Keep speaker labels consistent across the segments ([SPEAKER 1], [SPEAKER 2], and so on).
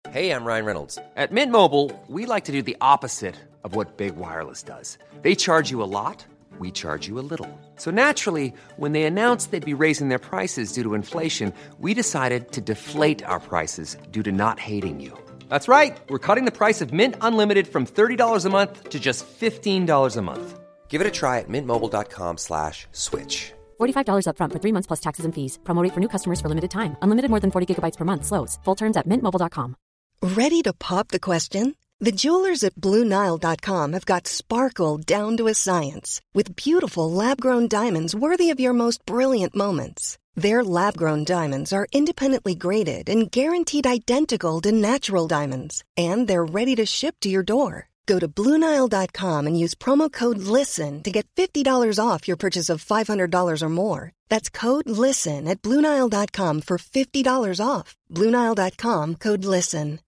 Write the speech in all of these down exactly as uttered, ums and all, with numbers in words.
[SPEAKER 1] Hey, I'm Ryan Reynolds. At Mint Mobile, we like to do the opposite of what Big Wireless does. They charge you a lot, we charge you a little. So naturally, when they announced they'd be raising their prices due to inflation, we decided to deflate our prices due to not hating you. That's right. We're cutting the price of Mint Unlimited from thirty dollars a month to just fifteen dollars a month. Give it a try at mintmobile.com slash switch.
[SPEAKER 2] forty-five dollars up front for three months plus taxes and fees. Promo rate for new customers for limited time. Unlimited more than forty gigabytes per month. Slows full terms at mint mobile dot com.
[SPEAKER 3] Ready to pop the question? The jewelers at Blue Nile dot com have got sparkle down to a science with beautiful lab-grown diamonds worthy of your most brilliant moments. Their lab-grown diamonds are independently graded and guaranteed identical to natural diamonds, and they're ready to ship to your door. Go to Blue Nile dot com and use promo code LISTEN to get fifty dollars off your purchase of five hundred dollars or more. That's code LISTEN at Blue Nile dot com for fifty dollars off. Blue Nile dot com, code LISTEN.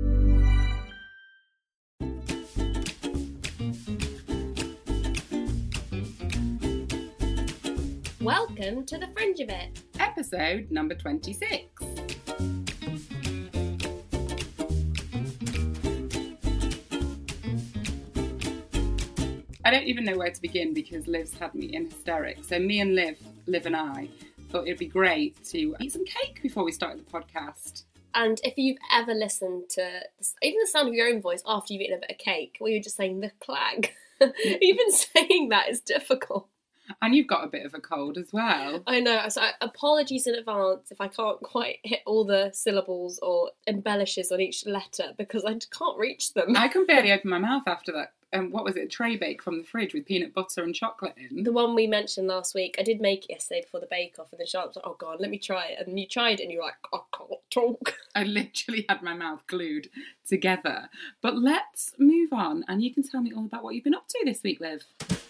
[SPEAKER 4] Welcome to The Fringe of It.
[SPEAKER 5] Episode number twenty-six. I don't even know where to begin because Liv's had me in hysterics. So me and Liv, Liv and I, thought it'd be great to eat some cake before we started the podcast.
[SPEAKER 4] And if you've ever listened to even the sound of your own voice after you've eaten a bit of cake, where you're just saying the clag, even saying that is difficult.
[SPEAKER 5] And you've got a bit of a cold as well.
[SPEAKER 4] I know, so apologies in advance if I can't quite hit all the syllables or embellishes on each letter because I can't reach them.
[SPEAKER 5] I can barely open my mouth after that. Um, what was it, a tray bake from the fridge with peanut butter and chocolate in?
[SPEAKER 4] The one we mentioned last week. I did make it yesterday before the bake-off, and then Charlotte was like, oh God, let me try it. And you tried it and you're like, I can't talk.
[SPEAKER 5] I literally had my mouth glued together. But let's move on and you can tell me all about what you've been up to this week, Liv.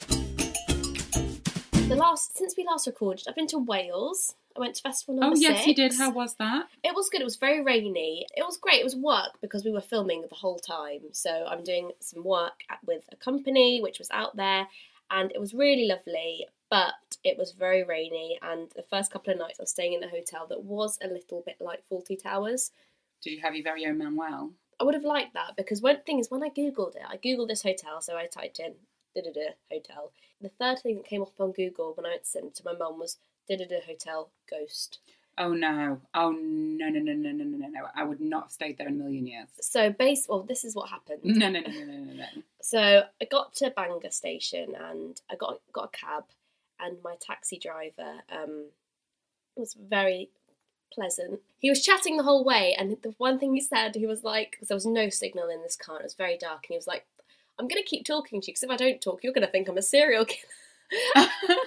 [SPEAKER 4] The last since we last recorded, I've been to Wales. I went to festival number
[SPEAKER 5] Oh yes,
[SPEAKER 4] six.
[SPEAKER 5] you did. How was that?
[SPEAKER 4] It was good. It was very rainy. It was great. It was work because we were filming the whole time. So I'm doing some work at, with a company which was out there, and it was really lovely. But it was very rainy, and the first couple of nights I was staying in a hotel that was a little bit like Fawlty Towers.
[SPEAKER 5] Did you have your very own Manuel?
[SPEAKER 4] I would have liked that because one thing is when I googled it, I googled this hotel, so I typed in da-da-da hotel. The third thing that came up on Google when I went to send it to my mum was da-da-da hotel ghost.
[SPEAKER 5] Oh no. Oh no, no, no, no, no, no, no, no. I would not have stayed there in a million years.
[SPEAKER 4] So base well, this is what happened.
[SPEAKER 5] No, no, no, no, no, no, no.
[SPEAKER 4] So I got to Bangor station and I got got a cab, and my taxi driver um was very pleasant. He was chatting the whole way, and the one thing he said, he was like, because there was no signal in this car, and it was very dark, and he was like, I'm going to keep talking to you because if I don't talk, you're going to think I'm a serial killer. And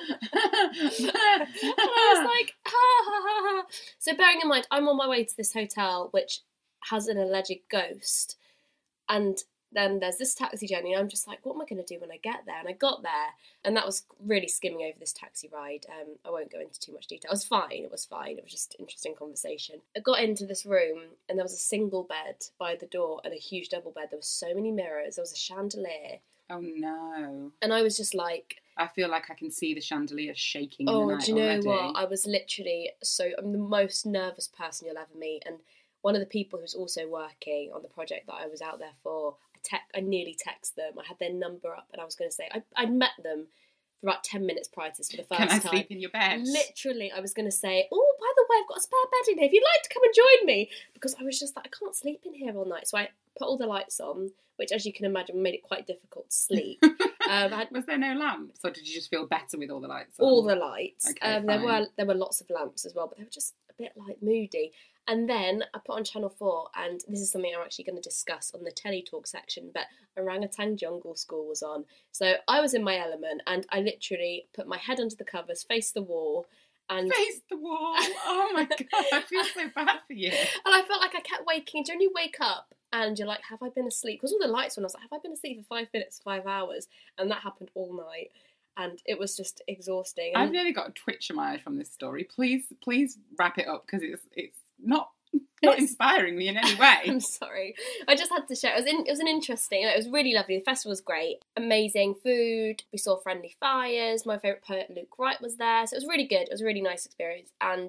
[SPEAKER 4] I was like, ha, ha, ha, ha. So bearing in mind, I'm on my way to this hotel, which has an alleged ghost. And then there's this taxi journey, and I'm just like, what am I going to do when I get there? And I got there, and that was really skimming over this taxi ride. Um, I won't go into too much detail. It was fine. It was fine. It was just interesting conversation. I got into this room, and there was a single bed by the door and a huge double bed. There were so many mirrors. There was a chandelier.
[SPEAKER 5] Oh, no.
[SPEAKER 4] And I was just like...
[SPEAKER 5] I feel like I can see the chandelier shaking in
[SPEAKER 4] oh,
[SPEAKER 5] the night
[SPEAKER 4] do you know
[SPEAKER 5] already.
[SPEAKER 4] what? I was literally so... I'm the most nervous person you'll ever meet. And one of the people who's also working on the project that I was out there for... Te- I nearly texted them. I had their number up and I was going to say, I, I'd met them for about ten minutes prior to this for the first time.
[SPEAKER 5] Can I sleep in your bed?
[SPEAKER 4] Literally, I was going to say, oh, by the way, I've got a spare bed in here. If you'd like to come and join me. Because I was just like, I can't sleep in here all night. So I put all the lights on, which as you can imagine made it quite difficult to sleep. um, I had,
[SPEAKER 5] was there no lamps or did you just feel better with all the lights on?
[SPEAKER 4] All the lights.
[SPEAKER 5] Okay,
[SPEAKER 4] um, there
[SPEAKER 5] fine.
[SPEAKER 4] were there were lots of lamps as well, but they were just a bit like moody. And then I put on Channel four, and this is something I'm actually going to discuss on the Telly Talk section, but Orangutan Jungle School was on. So I was in my element, and I literally put my head under the covers, faced the wall, and...
[SPEAKER 5] Face the wall! Oh my God, I feel so bad for you.
[SPEAKER 4] And I felt like I kept waking. Do you only wake up and you're like, have I been asleep? Because all the lights were on, I was like, have I been asleep for five minutes, five hours? And that happened all night. And it was just exhausting. And
[SPEAKER 5] I've nearly got a twitch in my eye from this story. Please, please wrap it up because it's it's not not
[SPEAKER 4] It's-
[SPEAKER 5] inspiring me in any way.
[SPEAKER 4] I'm sorry. I just had to share. It was in, it was an interesting. It was really lovely. The festival was great. Amazing food. We saw Friendly Fires. My favourite poet Luke Wright was there. So it was really good. It was a really nice experience. And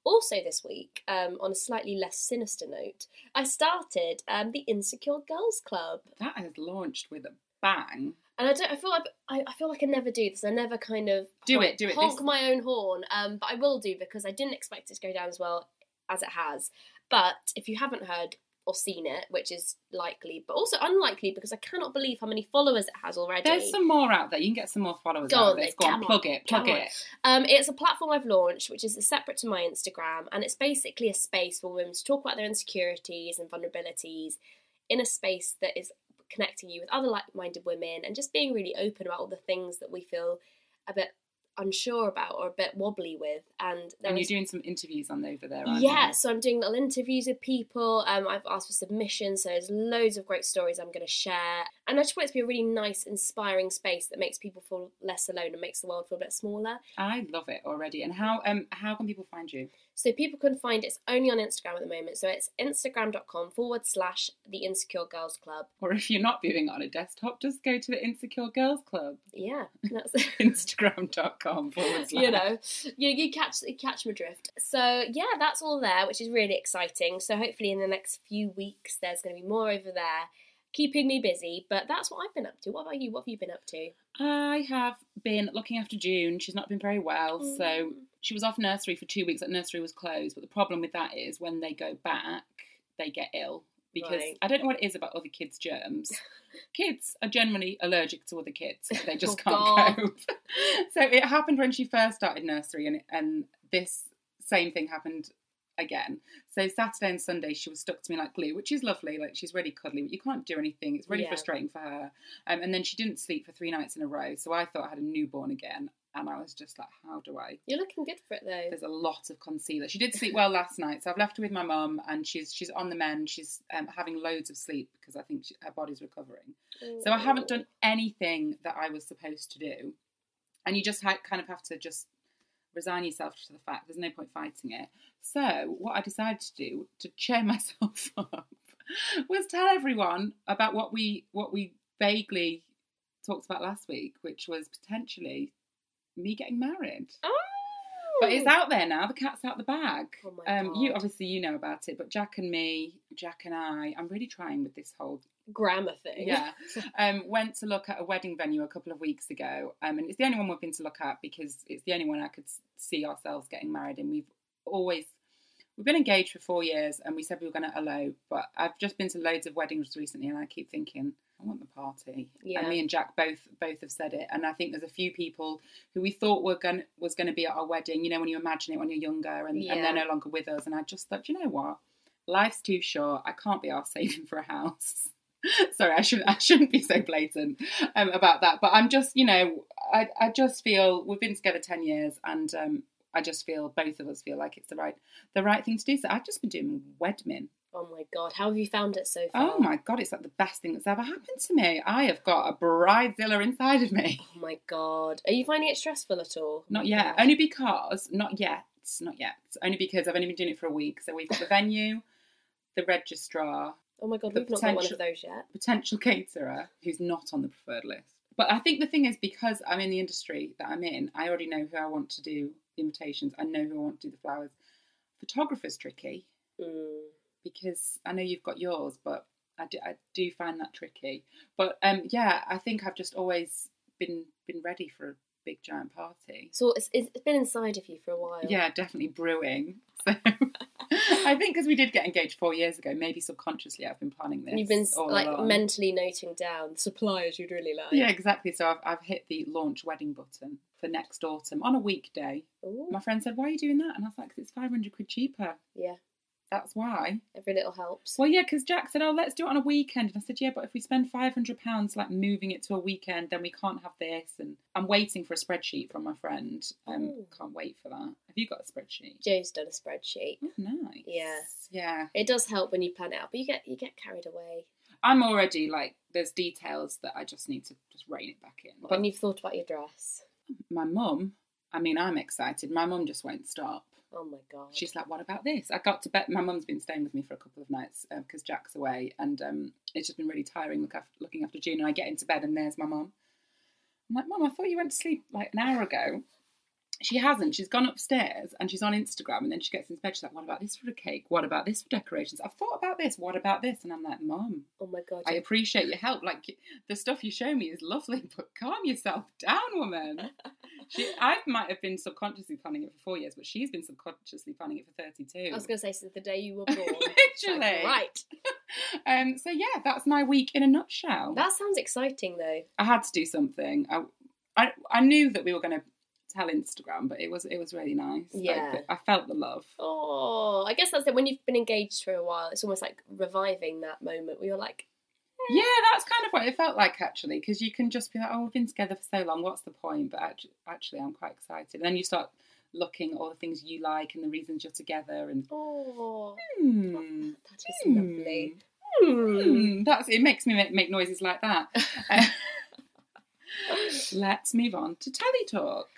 [SPEAKER 4] Also this week, um, on a slightly less sinister note, I started um, the Insecure Girls Club.
[SPEAKER 5] That has launched with a bang.
[SPEAKER 4] And I don't. I feel like I, I feel like I never do this. I never kind of
[SPEAKER 5] do
[SPEAKER 4] honk,
[SPEAKER 5] it. Do it.
[SPEAKER 4] Honk
[SPEAKER 5] this...
[SPEAKER 4] my own horn. Um, but I will do because I didn't expect it to go down as well as it has. But if you haven't heard or seen it, which is likely, but also unlikely because I cannot believe how many followers it has already.
[SPEAKER 5] There's some more out there. You can get some more followers
[SPEAKER 4] Go
[SPEAKER 5] out
[SPEAKER 4] on,
[SPEAKER 5] there. Go on, plug it, plug it.
[SPEAKER 4] Um, it's a platform I've launched, which is separate to my Instagram, and it's basically a space for women to talk about their insecurities and vulnerabilities in a space that is connecting you with other like-minded women and just being really open about all the things that we feel a bit unsure about or a bit wobbly with. And,
[SPEAKER 5] and you're
[SPEAKER 4] is...
[SPEAKER 5] doing some interviews on over there, aren't
[SPEAKER 4] yeah
[SPEAKER 5] you?
[SPEAKER 4] So I'm doing little interviews with people. um I've asked for submissions, so there's loads of great stories I'm going to share, and I just want it to be a really nice, inspiring space that makes people feel less alone and makes the world feel a bit smaller.
[SPEAKER 5] I love it already. And how um how can people find you?
[SPEAKER 4] So people can find it's only on Instagram at the moment. So it's instagram.com forward slash the Insecure Girls Club.
[SPEAKER 5] Or if you're not viewing it on a desktop, just go to the Insecure Girls Club.
[SPEAKER 4] Yeah, that's
[SPEAKER 5] Instagram.com forward slash.
[SPEAKER 4] You know, you, you catch you catch my drift. So yeah, that's all there, which is really exciting. So hopefully in the next few weeks there's going to be more over there, keeping me busy. But that's what I've been up to. What about you? What have you been up to?
[SPEAKER 5] I have been looking after June. She's not been very well,
[SPEAKER 4] Mm.
[SPEAKER 5] so she was off nursery for two weeks. That nursery was closed, but the problem with that is when they go back, they get ill. Because
[SPEAKER 4] Right.
[SPEAKER 5] I don't know what it is about other kids' germs. Kids are generally allergic to other kids. They just
[SPEAKER 4] Oh,
[SPEAKER 5] can't
[SPEAKER 4] God.
[SPEAKER 5] cope. So it happened when she first started nursery, and and this same thing happened again. So Saturday and Sunday she was stuck to me like glue, which is lovely. Like, she's really cuddly, but you can't do anything. It's really
[SPEAKER 4] Yeah.
[SPEAKER 5] frustrating for her. Um, and then she didn't sleep for three nights in a row. So I thought I had a newborn again. And I was just like, how do I?
[SPEAKER 4] You're looking good for it though.
[SPEAKER 5] There's a lot of concealer. She did sleep well last night, so I've left her with my mum, and she's she's on the mend. She's um, having loads of sleep because I think she, her body's recovering. So I haven't done anything that I was supposed to do, and you just ha- kind of have to just resign yourself to the fact there's no point fighting it. So what I decided to do to cheer myself up was tell everyone about what we what we vaguely talked about last week, which was potentially me getting married.
[SPEAKER 4] Oh!
[SPEAKER 5] But it's out there now. The cat's out the bag.
[SPEAKER 4] Oh my
[SPEAKER 5] um, you
[SPEAKER 4] God.
[SPEAKER 5] obviously you know about it, but Jack and me, Jack and I, I'm really trying with this whole
[SPEAKER 4] Grammar thing.
[SPEAKER 5] yeah. Um, went to look at a wedding venue a couple of weeks ago, um, and it's the only one we've been to look at because it's the only one I could s- see ourselves getting married in. We've always we've been engaged for four years, and we said we were going to elope. But I've just been to loads of weddings recently, and I keep thinking, I want the party.
[SPEAKER 4] Yeah.
[SPEAKER 5] And me and Jack both both have said it, and I think there's a few people who we thought were going was going to be at our wedding. You know, when you imagine it when you're younger, and, and
[SPEAKER 4] Yeah.
[SPEAKER 5] they're no longer with us. And I just thought, you know what, life's too short. I can't be arsed saving for a house. Sorry, I shouldn't I shouldn't be so blatant um, about that. But I'm just, you know, I I just feel we've been together ten years, and um, I just feel both of us feel like it's the right the right thing to do. So I've just been doing Wedmin.
[SPEAKER 4] Oh my God, how have you found it so far?
[SPEAKER 5] Oh my God, it's like the best thing that's ever happened to me. I have got a bridezilla inside of me.
[SPEAKER 4] Oh my God. Are you finding it stressful at all?
[SPEAKER 5] Not
[SPEAKER 4] Oh my
[SPEAKER 5] yet.
[SPEAKER 4] gosh.
[SPEAKER 5] Only because, not yet, not yet. Only because I've only been doing it for a week. So we've got the venue, the registrar,
[SPEAKER 4] Oh my God,
[SPEAKER 5] the
[SPEAKER 4] we've not got one of
[SPEAKER 5] potential-
[SPEAKER 4] those yet.
[SPEAKER 5] potential caterer who's not on the preferred list. But I think the thing is, because I'm in the industry that I'm in, I already know who I want to do the invitations. I know who I want to do the flowers. Photographer's tricky
[SPEAKER 4] Mm.
[SPEAKER 5] because I know you've got yours, but I do, I do find that tricky. But um, yeah, I think I've just always been been ready for a big giant party.
[SPEAKER 4] So it's, it's been inside of you for a while.
[SPEAKER 5] Yeah, definitely brewing. So I think because we did get engaged four years ago, maybe subconsciously I've been planning this.
[SPEAKER 4] You've been
[SPEAKER 5] all
[SPEAKER 4] like
[SPEAKER 5] along.
[SPEAKER 4] mentally noting down suppliers you'd really like.
[SPEAKER 5] Yeah, exactly. So I've I've hit the launch wedding button for next autumn on a weekday.
[SPEAKER 4] Ooh.
[SPEAKER 5] My friend said, "Why are you doing that?" And I was like, "'Cause it's five hundred quid cheaper."
[SPEAKER 4] Yeah,
[SPEAKER 5] That's why.
[SPEAKER 4] every little helps.
[SPEAKER 5] Well, yeah, because Jack said, "Oh, let's do it on a weekend." And I said, "Yeah, but if we spend five hundred pounds like moving it to a weekend, then we can't have this." And I'm waiting for a spreadsheet from my friend. Um,
[SPEAKER 4] Ooh.
[SPEAKER 5] can't wait for that. Have you got a spreadsheet?
[SPEAKER 4] Joe's done a spreadsheet.
[SPEAKER 5] Oh, nice.
[SPEAKER 4] Yeah.
[SPEAKER 5] Yeah.
[SPEAKER 4] It does help when you plan it out, but you get you get carried away.
[SPEAKER 5] I'm already like, there's details that I just need to just rein it back in. But
[SPEAKER 4] When you've thought about your dress.
[SPEAKER 5] my mum, I mean, I'm excited. My mum just won't stop.
[SPEAKER 4] Oh my God.
[SPEAKER 5] She's like, what about this? I got to bed. My mum's been staying with me for a couple of nights because uh, Jack's away, and um, it's just been really tiring look after, looking after June. And I get into bed and there's my mum. I'm like, Mum, I thought you went to sleep like an hour ago. She hasn't. She's gone upstairs and she's on Instagram, and then she gets into bed. She's like, what about this for a cake? What about this for decorations? I've thought about this. What about this? And I'm like, Mum,
[SPEAKER 4] Oh my God.
[SPEAKER 5] I appreciate your help. Like, the stuff you show me is lovely, but calm yourself down, woman. She, I might have been subconsciously planning it for four years, but she's been subconsciously planning it for thirty-two.
[SPEAKER 4] I was going to say, since the day you were born.
[SPEAKER 5] Literally.
[SPEAKER 4] Like, right.
[SPEAKER 5] Um, so, yeah, that's my week in a nutshell.
[SPEAKER 4] That sounds exciting, though.
[SPEAKER 5] I had to do something. I, I, I knew that we were going to tell Instagram, but it was it was really nice.
[SPEAKER 4] Yeah.
[SPEAKER 5] Like, I felt the love.
[SPEAKER 4] Oh, I guess that's it. When you've been engaged for a while, it's almost like reviving that moment where you're like,
[SPEAKER 5] Yeah, that's kind of what it felt like, actually, because you can just be like, oh, we've been together for so long, what's the point? But actually, actually I'm quite excited. And then you start looking at all the things you like and the reasons you're together. And
[SPEAKER 4] oh,
[SPEAKER 5] hmm,
[SPEAKER 4] that is
[SPEAKER 5] hmm,
[SPEAKER 4] lovely.
[SPEAKER 5] hmm, that's it. Makes me make, make noises like that. Uh, let's move on to Telly Talk.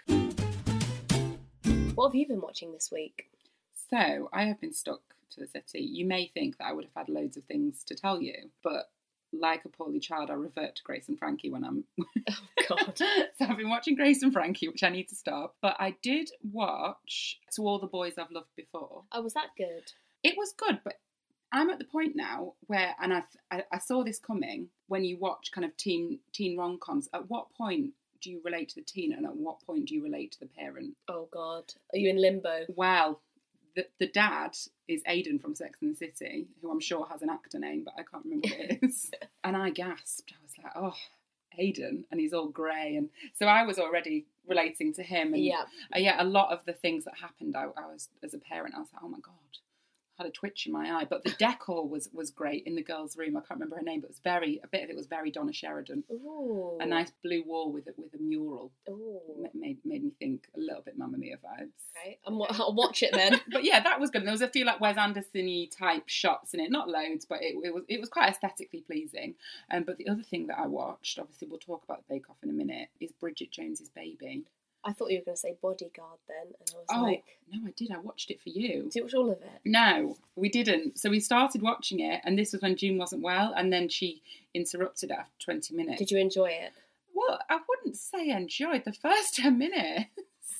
[SPEAKER 4] What have you been watching this week?
[SPEAKER 5] So, I have been stuck to the city. You may think that I would have had loads of things to tell you, but like a poorly child, I revert to Grace and Frankie when I'm...
[SPEAKER 4] Oh, God.
[SPEAKER 5] So I've been watching Grace and Frankie, which I need to stop. But I did watch To All the Boys I've Loved Before.
[SPEAKER 4] Oh, was that good?
[SPEAKER 5] It was good, but I'm at the point now where, and I, I, I saw this coming, when you watch kind of teen, teen rom-coms, at what point do you relate to the teen and at what point do you relate to the parent?
[SPEAKER 4] Oh, God. Are you in limbo?
[SPEAKER 5] Well, the, the dad is Aidan from Sex and the City, who I'm sure has an actor name, but I can't remember what it is. And I gasped. I was like, oh, Aidan. And he's all grey. And so I was already relating to him. And
[SPEAKER 4] Yeah.
[SPEAKER 5] uh, yeah, a lot of the things that happened, I, I was, as a parent, I was like, oh my God. Had a twitch in my eye, but the decor was was great in the girls' room. I can't remember her name, but it was very a bit of it was very Donna Sheridan.
[SPEAKER 4] Ooh.
[SPEAKER 5] A nice blue wall with it with a mural.
[SPEAKER 4] Ooh.
[SPEAKER 5] Ma- Made made me think a little bit Mamma Mia vibes.
[SPEAKER 4] Okay, I'm, I'll watch it then.
[SPEAKER 5] But yeah, that was good. And there was a few like Wes Anderson-y type shots in it, not loads, but it, it was it was quite aesthetically pleasing. Um, but the other thing that I watched, obviously we'll talk about Bake Off in a minute, is Bridget Jones's Baby.
[SPEAKER 4] I thought you were going to say Bodyguard then, and I was
[SPEAKER 5] Oh
[SPEAKER 4] like,
[SPEAKER 5] no, I did. I watched it for you.
[SPEAKER 4] did you watch all of it?
[SPEAKER 5] No, we didn't. So we started watching it, and this was when June wasn't well, and then she interrupted it after twenty minutes.
[SPEAKER 4] Did you enjoy it?
[SPEAKER 5] Well, I wouldn't say enjoyed the first ten minutes.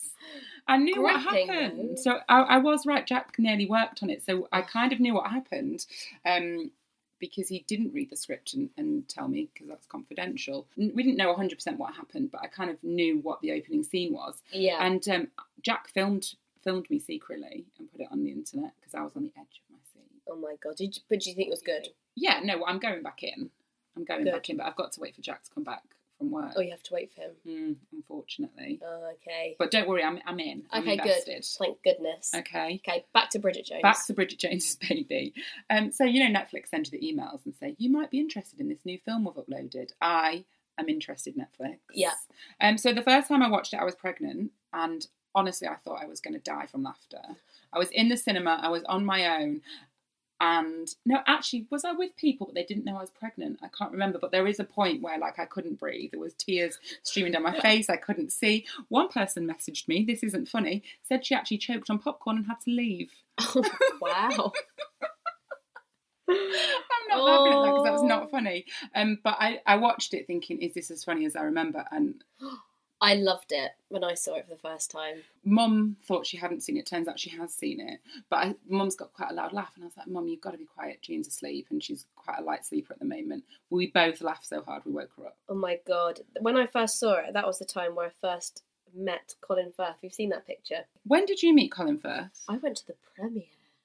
[SPEAKER 5] I knew what
[SPEAKER 4] Gripping,
[SPEAKER 5] happened.
[SPEAKER 4] though.
[SPEAKER 5] So I, I was right. Jack nearly worked on it, so I kind of knew what happened. Um, because he didn't read the script and, and tell me, because that's confidential. We didn't know one hundred percent what happened, but I kind of knew what the opening scene was.
[SPEAKER 4] Yeah.
[SPEAKER 5] And um, Jack filmed filmed me secretly and put it on the internet because I was on the edge of my seat.
[SPEAKER 4] Oh my God. Did you, but do you think it was good?
[SPEAKER 5] Yeah, no, I'm going back in. I'm going
[SPEAKER 4] Good.
[SPEAKER 5] back in, but I've got to wait for Jack to come back from work.
[SPEAKER 4] Oh, you have to wait for him.
[SPEAKER 5] Mm, unfortunately.
[SPEAKER 4] Oh, okay.
[SPEAKER 5] But don't worry, I'm I'm in. I'm
[SPEAKER 4] okay,
[SPEAKER 5] invested.
[SPEAKER 4] good. Thank goodness.
[SPEAKER 5] Okay.
[SPEAKER 4] Okay, back to Bridget Jones.
[SPEAKER 5] Back to Bridget Jones's Baby. Um, so, you know, Netflix send you the emails and say, you might be interested in this new film we've uploaded. I am interested, Netflix.
[SPEAKER 4] Yeah.
[SPEAKER 5] Um, so the first time I watched it, I was pregnant. And honestly, I thought I was going to die from laughter. I was in the cinema. I was on my own. And no, actually, was I with people, but they didn't know I was pregnant? I can't remember. But there is a point where, like, I couldn't breathe. There was tears streaming down my face. I couldn't see. One person messaged me, this isn't funny, said she actually choked on popcorn and had to leave.
[SPEAKER 4] Oh, wow.
[SPEAKER 5] I'm not laughing at that because that was not funny. Um, but I, I watched it thinking, is this as funny as I remember? And
[SPEAKER 4] I loved it when I saw it for the first time.
[SPEAKER 5] Mum thought she hadn't seen it. Turns out she has seen it. But I, Mum's got quite a loud laugh. And I was like, Mum, you've got to be quiet. Jean's asleep and she's quite a light sleeper at the moment. We both laughed so hard we woke her up.
[SPEAKER 4] Oh my God. When I first saw it, that was the time where I first met Colin Firth. You've seen that picture?
[SPEAKER 5] When did you meet Colin Firth?
[SPEAKER 4] I went to the premiere.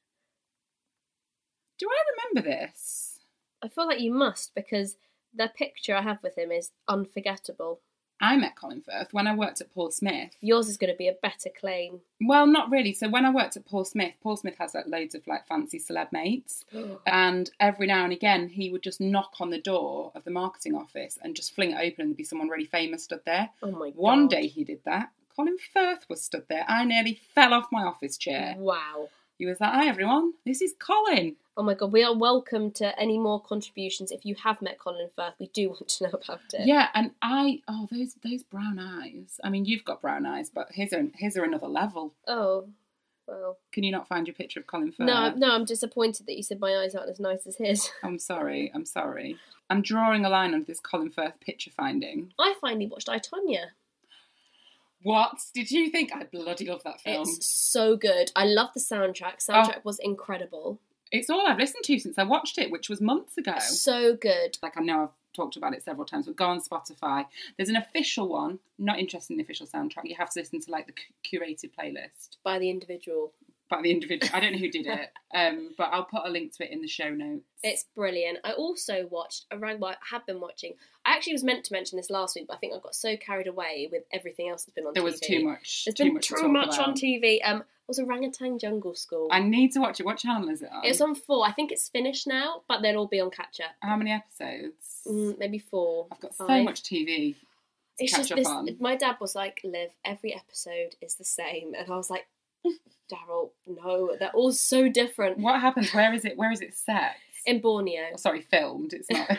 [SPEAKER 5] Do I remember this?
[SPEAKER 4] I feel like you must, because the picture I have with him is unforgettable.
[SPEAKER 5] I met Colin Firth when I worked at Paul Smith.
[SPEAKER 4] Yours is going to be a better claim.
[SPEAKER 5] Well, not really. So when I worked at Paul Smith, Paul Smith has like loads of like fancy celeb mates. And every now and again, he would just knock on the door of the marketing office and just fling it open and there'd be someone really famous stood there.
[SPEAKER 4] Oh my God.
[SPEAKER 5] One day he did that. Colin Firth was stood there. I nearly fell off my office chair.
[SPEAKER 4] Wow.
[SPEAKER 5] He was like, hi everyone, this is Colin.
[SPEAKER 4] Oh my God, we are welcome to any more contributions. If you have met Colin Firth, we do want to know about it.
[SPEAKER 5] Yeah, and I, oh, those those brown eyes. I mean, you've got brown eyes, but his are, his are another level.
[SPEAKER 4] Oh, well.
[SPEAKER 5] Can you not find your picture of Colin Firth?
[SPEAKER 4] No, no, I'm disappointed that you said my eyes aren't as nice as his.
[SPEAKER 5] I'm sorry, I'm sorry. I'm drawing a line under this Colin Firth picture finding.
[SPEAKER 4] I finally watched I, Tonya.
[SPEAKER 5] What did you think? I bloody love that film.
[SPEAKER 4] It's so good. I love the soundtrack. Soundtrack oh. was incredible.
[SPEAKER 5] It's all I've listened to since I watched it, which was months ago.
[SPEAKER 4] So good.
[SPEAKER 5] Like, I know I've talked about it several times, but go on Spotify. There's an official one. Not interested in the official soundtrack. You have to listen to, like, the curated playlist.
[SPEAKER 4] By the individual.
[SPEAKER 5] By the individual. I don't know who did it, um, but I'll put a link to it in the show notes.
[SPEAKER 4] It's brilliant. I also watched, around what I have been watching, I actually was meant to mention this last week, but I think I got so carried away with everything else that's been on
[SPEAKER 5] there
[SPEAKER 4] T V.
[SPEAKER 5] There was too much.
[SPEAKER 4] There's
[SPEAKER 5] too
[SPEAKER 4] been
[SPEAKER 5] much
[SPEAKER 4] too much on T V. Um, it was Orangutan Jungle School.
[SPEAKER 5] I need to watch it. What channel is it on?
[SPEAKER 4] It's on four. I think it's finished now, but they'll all be on catch up.
[SPEAKER 5] How many episodes?
[SPEAKER 4] Mm, maybe four.
[SPEAKER 5] I've got
[SPEAKER 4] five.
[SPEAKER 5] so much T V to
[SPEAKER 4] it's
[SPEAKER 5] catch
[SPEAKER 4] just
[SPEAKER 5] up
[SPEAKER 4] this,
[SPEAKER 5] on.
[SPEAKER 4] My dad was like, Liv, every episode is the same. And I was like, Daryl, no, they're all so different.
[SPEAKER 5] What happens? Where is it? Where is it set?
[SPEAKER 4] In Borneo.
[SPEAKER 5] Oh, sorry, filmed. It's not.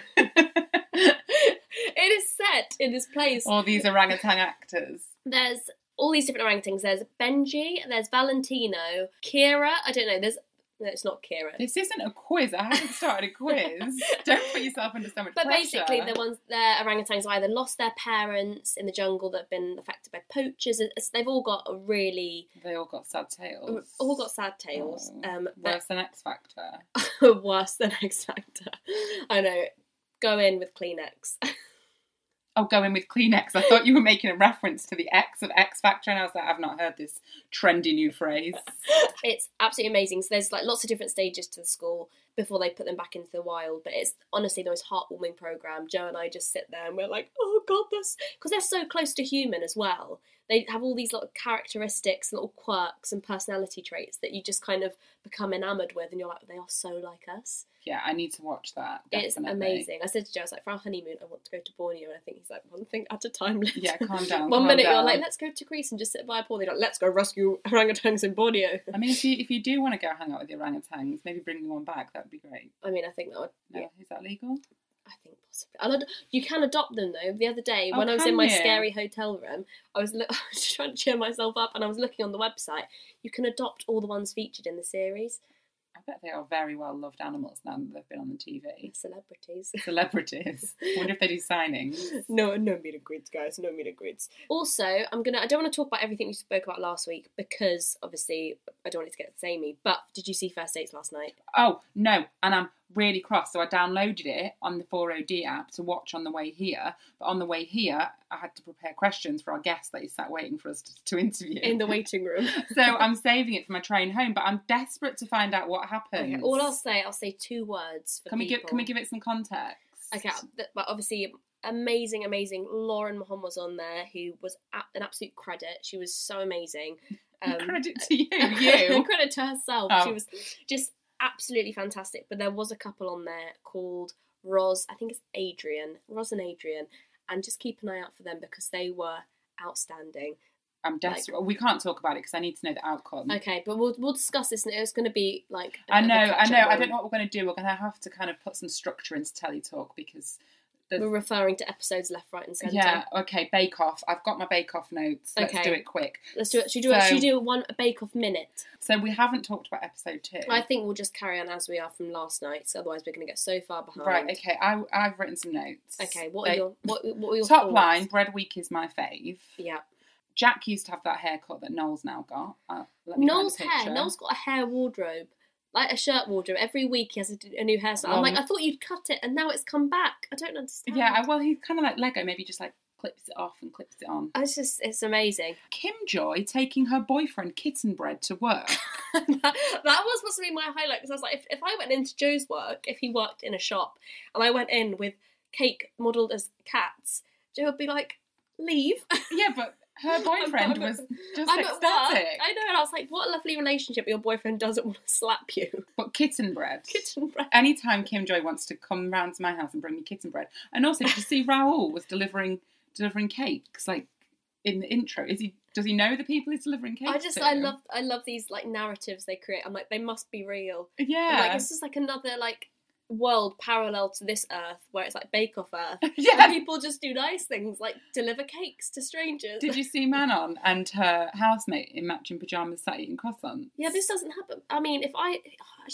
[SPEAKER 4] It is set in this place.
[SPEAKER 5] All these orangutan actors.
[SPEAKER 4] There's all these different orangutans. There's Benji, there's Valentino, Kira, I don't know, there's... No, it's not Kira.
[SPEAKER 5] This isn't a quiz. I haven't started a quiz. Don't put yourself under so much
[SPEAKER 4] but
[SPEAKER 5] pressure.
[SPEAKER 4] But basically, the ones, their orangutans have either lost their parents in the jungle that have been affected by poachers. It's, they've all got a really...
[SPEAKER 5] They all got sad tales.
[SPEAKER 4] All got sad tales.
[SPEAKER 5] Oh,
[SPEAKER 4] um,
[SPEAKER 5] worse than X Factor.
[SPEAKER 4] Worse than X Factor. I know. Go in with Kleenex.
[SPEAKER 5] Oh, go in with Kleenex. I thought you were making a reference to the X of X Factor, and I was like, I've not heard this trendy new phrase.
[SPEAKER 4] It's absolutely amazing. So there's like lots of different stages to the school before they put them back into the wild. But it's honestly the most heartwarming programme. Joe and I just sit there and we're like, oh God, this... Because they're so close to human as well. They have all these little characteristics, little quirks and personality traits that you just kind of become enamoured with, and you're like, they are so like us.
[SPEAKER 5] Yeah, I need to watch that. Definitely.
[SPEAKER 4] It's amazing. I said to Joe, I was like, for our honeymoon, I want to go to Borneo, and I think he's like, one thing at a time.
[SPEAKER 5] Yeah, calm down.
[SPEAKER 4] One
[SPEAKER 5] calm
[SPEAKER 4] minute
[SPEAKER 5] down.
[SPEAKER 4] you're like, let's go to Greece and just sit by a pool. They're like, let's go rescue orangutans in Borneo.
[SPEAKER 5] I mean, if you if you do want to go hang out with the orangutans, maybe bring one back. That would be great.
[SPEAKER 4] I mean, I think that would.
[SPEAKER 5] No,
[SPEAKER 4] Yeah.
[SPEAKER 5] Is that legal?
[SPEAKER 4] I think possibly. I'll ad- you can adopt them though. The other day,
[SPEAKER 5] Oh,
[SPEAKER 4] when I was
[SPEAKER 5] can
[SPEAKER 4] in my
[SPEAKER 5] you?
[SPEAKER 4] scary hotel room, I was, lo- I was trying to cheer myself up, and I was looking on the website. You can adopt all the ones featured in the series.
[SPEAKER 5] I bet they are very well loved animals now that they've been on the T V.
[SPEAKER 4] Celebrities.
[SPEAKER 5] Celebrities. I wonder if they do signings.
[SPEAKER 4] No, no meet and greets, guys. No meet and greets. Also, I'm gonna. I don't want to talk about everything we spoke about last week because obviously I don't want it to get samey. But did you see First Dates last night?
[SPEAKER 5] Oh, no. And I'm really cross. So I downloaded it on the four O D app to watch on the way here. But on the way here, I had to prepare questions for our guest that is sat waiting for us to, to interview.
[SPEAKER 4] In the waiting room.
[SPEAKER 5] So I'm saving it for my train home, but I'm desperate to find out what happens.
[SPEAKER 4] Okay, all I'll say, I'll say two words for
[SPEAKER 5] Can we
[SPEAKER 4] people.
[SPEAKER 5] give Can we give it some context?
[SPEAKER 4] Okay, but obviously, amazing, amazing. Lauren Mahon was on there, who was an absolute credit. She was so amazing. Um,
[SPEAKER 5] credit to you, you.
[SPEAKER 4] Credit to herself.
[SPEAKER 5] Oh.
[SPEAKER 4] She was just absolutely fantastic. But there was a couple on there called Roz, I think it's Adrian, Roz and Adrian, and just keep an eye out for them because they were outstanding.
[SPEAKER 5] I'm desperate. Like, we can't talk about it because I need to know the outcome.
[SPEAKER 4] Okay, but we'll we'll discuss this. And it's going to be like
[SPEAKER 5] I know, I know. I don't know what we're going to do. We're going to have to kind of put some structure into Telly Talk because there's...
[SPEAKER 4] we're referring to episodes left, right, and centre.
[SPEAKER 5] Yeah. Okay. Bake Off. I've got my Bake Off notes. Let's
[SPEAKER 4] Okay.
[SPEAKER 5] do it quick.
[SPEAKER 4] Let's do it. Should we do
[SPEAKER 5] So-
[SPEAKER 4] it? Should we do one a Bake Off minute?
[SPEAKER 5] So we haven't talked about episode two.
[SPEAKER 4] I think we'll just carry on as we are from last night. So otherwise, we're going to get so far behind.
[SPEAKER 5] Right. Okay. I I've written some notes.
[SPEAKER 4] Okay. What are
[SPEAKER 5] They-
[SPEAKER 4] your what, what are your
[SPEAKER 5] top
[SPEAKER 4] thoughts?
[SPEAKER 5] line? Bread Week is my fave.
[SPEAKER 4] Yeah.
[SPEAKER 5] Jack used to have that haircut that Noel's now got. Uh, let me find
[SPEAKER 4] Noel's
[SPEAKER 5] a
[SPEAKER 4] hair.
[SPEAKER 5] picture.
[SPEAKER 4] Noel's got a hair wardrobe, like a shirt wardrobe. Every week he has a, a new hairstyle. I'm
[SPEAKER 5] Well,
[SPEAKER 4] like, I thought you'd cut it, and now it's come back. I don't understand.
[SPEAKER 5] Yeah. I- Well, he's kind of like Lego. Maybe just like clips it off and clips it on.
[SPEAKER 4] It's just, it's amazing.
[SPEAKER 5] Kim Joy taking her boyfriend Kitten Bread to work.
[SPEAKER 4] that, that was supposed to be my highlight because I was like, if, if I went into Joe's work, if he worked in a shop, and I went in with cake modelled as cats, Joe would be like, leave.
[SPEAKER 5] Yeah, but her boyfriend
[SPEAKER 4] I'm-
[SPEAKER 5] was just
[SPEAKER 4] I'm at work.
[SPEAKER 5] ecstatic.
[SPEAKER 4] I know, and I was like, what a lovely relationship. Your boyfriend doesn't want to slap you.
[SPEAKER 5] But Kitten Bread.
[SPEAKER 4] Kitten bread.
[SPEAKER 5] Anytime Kim Joy wants to come round to my house and bring me Kitten Bread. And also, did you see Raoul was delivering delivering cakes, like, in the intro? Is he? Does he know the people he's delivering cakes
[SPEAKER 4] I just,
[SPEAKER 5] to?
[SPEAKER 4] I love, I love these like narratives they create. I'm like, they must be real.
[SPEAKER 5] Yeah.
[SPEAKER 4] I'm like, this is like another like world parallel to this Earth, where it's like Bake Off Earth.
[SPEAKER 5] Yeah.
[SPEAKER 4] And people just do nice things, like deliver cakes to strangers.
[SPEAKER 5] Did you see Manon and her housemate in matching pyjamas sat eating croissants?
[SPEAKER 4] Yeah, this doesn't happen. I mean, if I, I think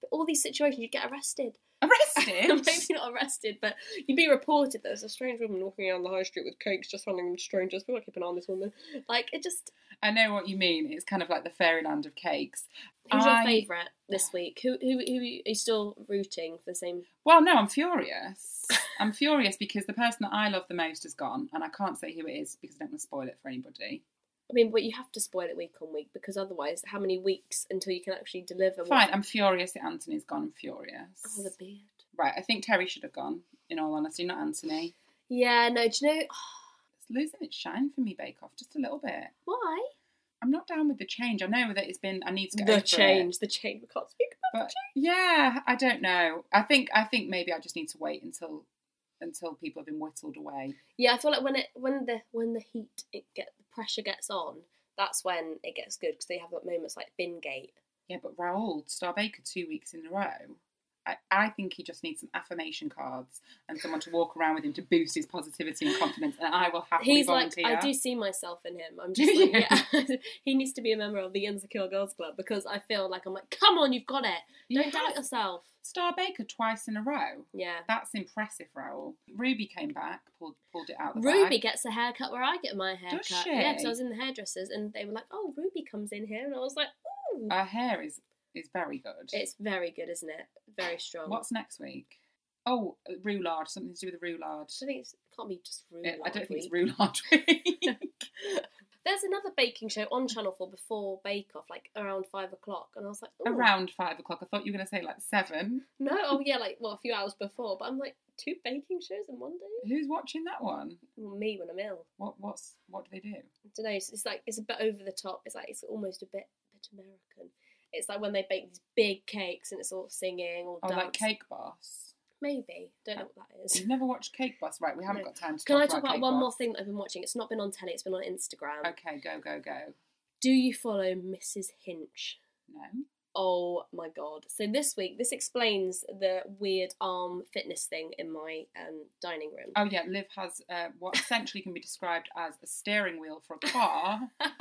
[SPEAKER 4] all these situations, you'd get arrested.
[SPEAKER 5] Arrested?
[SPEAKER 4] Maybe not arrested, but you'd be reported. There's a strange woman walking down the high street with cakes, just handing them to strangers. We'll keep an eye on this woman. Like, it just...
[SPEAKER 5] I know what you mean. It's kind of like the fairyland of cakes.
[SPEAKER 4] Who's
[SPEAKER 5] I...
[SPEAKER 4] your favourite this week? Who, who, who are you still rooting for the same...
[SPEAKER 5] Well, no, I'm furious. I'm furious because the person that I love the most is gone, and I can't say who it is because I don't want to spoil it for anybody.
[SPEAKER 4] I mean, but you have to spoil it week on week, because otherwise, how many weeks until you can actually deliver?
[SPEAKER 5] Fine,
[SPEAKER 4] what...
[SPEAKER 5] I'm furious that Anthony's gone. I'm furious.
[SPEAKER 4] Oh, the beard.
[SPEAKER 5] Right, I think Terry should have gone, in all honesty, not Anthony.
[SPEAKER 4] Yeah, no, do you know...
[SPEAKER 5] It's losing its shine for me, Bake Off, just a little bit.
[SPEAKER 4] Why?
[SPEAKER 5] I'm not down with the change. I know that it's been... I need to get
[SPEAKER 4] the
[SPEAKER 5] over
[SPEAKER 4] change,
[SPEAKER 5] it.
[SPEAKER 4] the change. We can't speak about
[SPEAKER 5] But,
[SPEAKER 4] the change.
[SPEAKER 5] yeah, I don't know. I think I think maybe I just need to wait until until people have been whittled away.
[SPEAKER 4] Yeah, I feel like when it when the when the heat it get the pressure gets on, that's when it gets good, because they have like moments like Bingate.
[SPEAKER 5] Yeah, but Raoul, Star Baker, two weeks in a row. I, I think he just needs some affirmation cards and someone to walk around with him to boost his positivity and confidence, and I will happily
[SPEAKER 4] He's
[SPEAKER 5] volunteer.
[SPEAKER 4] like, I do see myself in him. I'm just like, yeah. He needs to be a member of the Insecure Girls Club, because I feel like I'm like, come on, you've got it. Don't
[SPEAKER 5] You
[SPEAKER 4] doubt
[SPEAKER 5] have-
[SPEAKER 4] yourself.
[SPEAKER 5] Star Baker twice in a row.
[SPEAKER 4] Yeah.
[SPEAKER 5] That's impressive, Raoul. Ruby came back, pulled pulled it out of the
[SPEAKER 4] Ruby
[SPEAKER 5] bag.
[SPEAKER 4] gets a haircut where I get my haircut.
[SPEAKER 5] Does she?
[SPEAKER 4] Yeah, because I was in the hairdressers and they were like, oh, Ruby comes in here. And I was like, ooh.
[SPEAKER 5] Her hair is, is very good.
[SPEAKER 4] It's very good, isn't it? Very strong.
[SPEAKER 5] What's next week? Oh, roulade. Something to do with the roulade.
[SPEAKER 4] I think it's, it can't be just roulade.
[SPEAKER 5] I don't think
[SPEAKER 4] week.
[SPEAKER 5] it's roulade week.
[SPEAKER 4] There's another baking show on Channel four before Bake Off, like around five o'clock. And I was like, ooh.
[SPEAKER 5] Around five o'clock. I thought you were going to say like seven.
[SPEAKER 4] No, oh yeah, like, well, a few hours before. But I'm like, two baking shows in one day?
[SPEAKER 5] Who's watching that one?
[SPEAKER 4] Well, me when I'm ill.
[SPEAKER 5] What what's what do they do?
[SPEAKER 4] I don't know, it's, it's like, it's a bit over the top. It's like, it's almost a bit, bit American. It's like when they bake these big cakes and it's all singing, all
[SPEAKER 5] Oh,
[SPEAKER 4] dancing.
[SPEAKER 5] like Cake Boss.
[SPEAKER 4] Maybe. Don't know what that is.
[SPEAKER 5] You've never watched Cake Boss, right? We haven't
[SPEAKER 4] No.
[SPEAKER 5] got time to
[SPEAKER 4] Can
[SPEAKER 5] talk
[SPEAKER 4] I talk
[SPEAKER 5] about
[SPEAKER 4] about
[SPEAKER 5] Cake
[SPEAKER 4] one
[SPEAKER 5] Boss.
[SPEAKER 4] more thing that I've been watching? It's not been on telly, it's been on Instagram.
[SPEAKER 5] Okay, go, go, go.
[SPEAKER 4] Do you follow Missus Hinch?
[SPEAKER 5] No.
[SPEAKER 4] Oh my god. So this week, this explains the weird arm fitness thing in my um, dining room.
[SPEAKER 5] Oh yeah, Liv has uh, what essentially can be described as a steering wheel for a car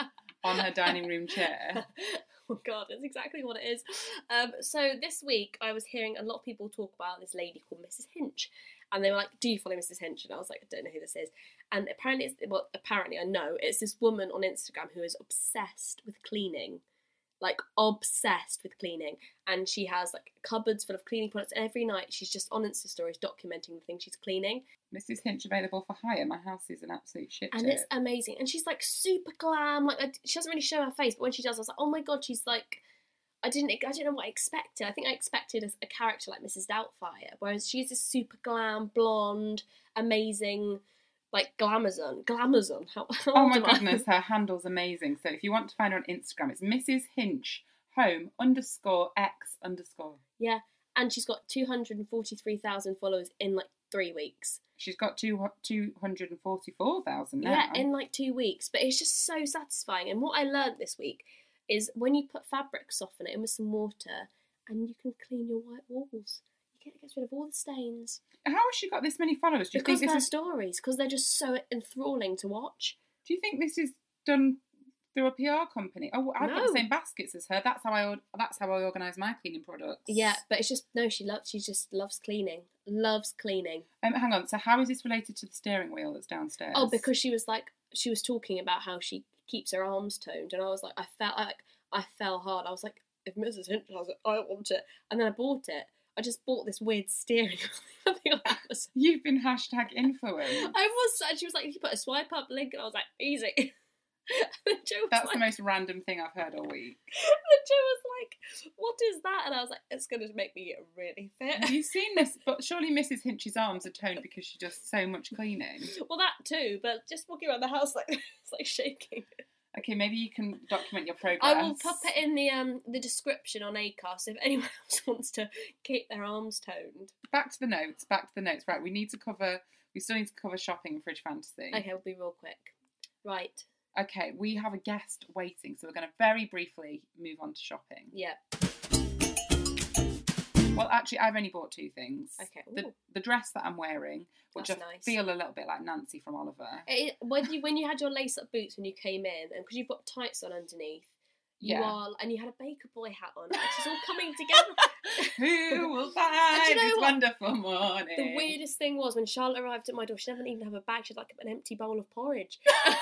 [SPEAKER 5] on her dining room chair.
[SPEAKER 4] Oh god, that's exactly what it is. Um, so this week I was hearing a lot of people talk about this lady called Missus Hinch. And they were like, do you follow Missus Hinch? And I was like, I don't know who this is. And apparently, it's, well, apparently I know, it's this woman on Instagram who is obsessed with cleaning. Like, obsessed with cleaning. And she has, like, cupboards full of cleaning products. And every night she's just on Insta stories documenting the things she's cleaning.
[SPEAKER 5] Missus Hinch available for hire. My house is an absolute shit
[SPEAKER 4] And
[SPEAKER 5] tip.
[SPEAKER 4] it's amazing. And she's, like, super glam. Like, I, she doesn't really show her face. But when she does, I was like, oh my god, she's, like... I didn't I didn't know what I expected. I think I expected a, a character like Missus Doubtfire, whereas she's this super glam, blonde, amazing, like glamazon. Glamazon. How, how
[SPEAKER 5] Oh my
[SPEAKER 4] old am I?
[SPEAKER 5] goodness, her handle's amazing. So if you want to find her on Instagram, it's Missus Hinch Home underscore X underscore.
[SPEAKER 4] Yeah, and she's got two hundred forty-three thousand followers in like three weeks.
[SPEAKER 5] She's got two two hundred forty-four thousand now.
[SPEAKER 4] Yeah, in like two weeks. But it's just so satisfying. And what I learned this week is when you put fabric, soften it in with some water, and you can clean your white walls. You get gets rid of all the stains.
[SPEAKER 5] How has she got this many followers? Do you
[SPEAKER 4] Because
[SPEAKER 5] think
[SPEAKER 4] of her
[SPEAKER 5] this is,
[SPEAKER 4] stories, because they're just so enthralling to watch.
[SPEAKER 5] Do you think this is done through a P R company? Oh, I've got
[SPEAKER 4] No.
[SPEAKER 5] the same baskets as her. That's how I or- that's how I organise my cleaning products.
[SPEAKER 4] Yeah, but it's just no. She loves. She just loves cleaning. Loves cleaning.
[SPEAKER 5] Um, hang on. So how is this related to the steering wheel that's downstairs?
[SPEAKER 4] Oh, because she was like, she was talking about how she keeps her arms toned, and I was like, I felt like I fell hard. I was like, if Missus Hinch has it, I want it, and then I bought it. I just bought this weird steering wheel thing on Amazon.
[SPEAKER 5] You've been hashtag influenced.
[SPEAKER 4] I was, and she was like, you put a swipe up link, and I was like, easy. And Joe was
[SPEAKER 5] That's
[SPEAKER 4] like,
[SPEAKER 5] the most random thing I've heard all week.
[SPEAKER 4] and Joe was like, what is that? And I was like, it's going to make me get really fit.
[SPEAKER 5] Have you seen this? But surely Missus Hinch's arms are toned because she does so much cleaning.
[SPEAKER 4] Well, that too, but just walking around the house like it's like shaking.
[SPEAKER 5] Okay, maybe you can document your progress.
[SPEAKER 4] I will pop it in the um the description on Acast if anyone else wants to keep their arms toned.
[SPEAKER 5] Back to the notes. Back to the notes. Right, we need to cover. We still need to cover shopping and Fridge Fantasy.
[SPEAKER 4] Okay, we'll be real quick. Right.
[SPEAKER 5] Okay, we have a guest waiting, so we're going to very briefly move on to shopping.
[SPEAKER 4] Yeah.
[SPEAKER 5] Well, actually, I've only bought two things.
[SPEAKER 4] Okay.
[SPEAKER 5] The,
[SPEAKER 4] Ooh.
[SPEAKER 5] the dress that I'm wearing, which
[SPEAKER 4] That's
[SPEAKER 5] I
[SPEAKER 4] nice.
[SPEAKER 5] feel a little bit like Nancy from Oliver.
[SPEAKER 4] It, when you when you had your lace up boots when you came in, and because you've got tights on underneath, You
[SPEAKER 5] Yeah.
[SPEAKER 4] are, and you had a Baker Boy hat on. It's all coming together.
[SPEAKER 5] Who will buy
[SPEAKER 4] And do you know
[SPEAKER 5] this
[SPEAKER 4] what?
[SPEAKER 5] wonderful morning?
[SPEAKER 4] The weirdest thing was when Charlotte arrived at my door, she didn't even have a bag. She had like an empty bowl of porridge.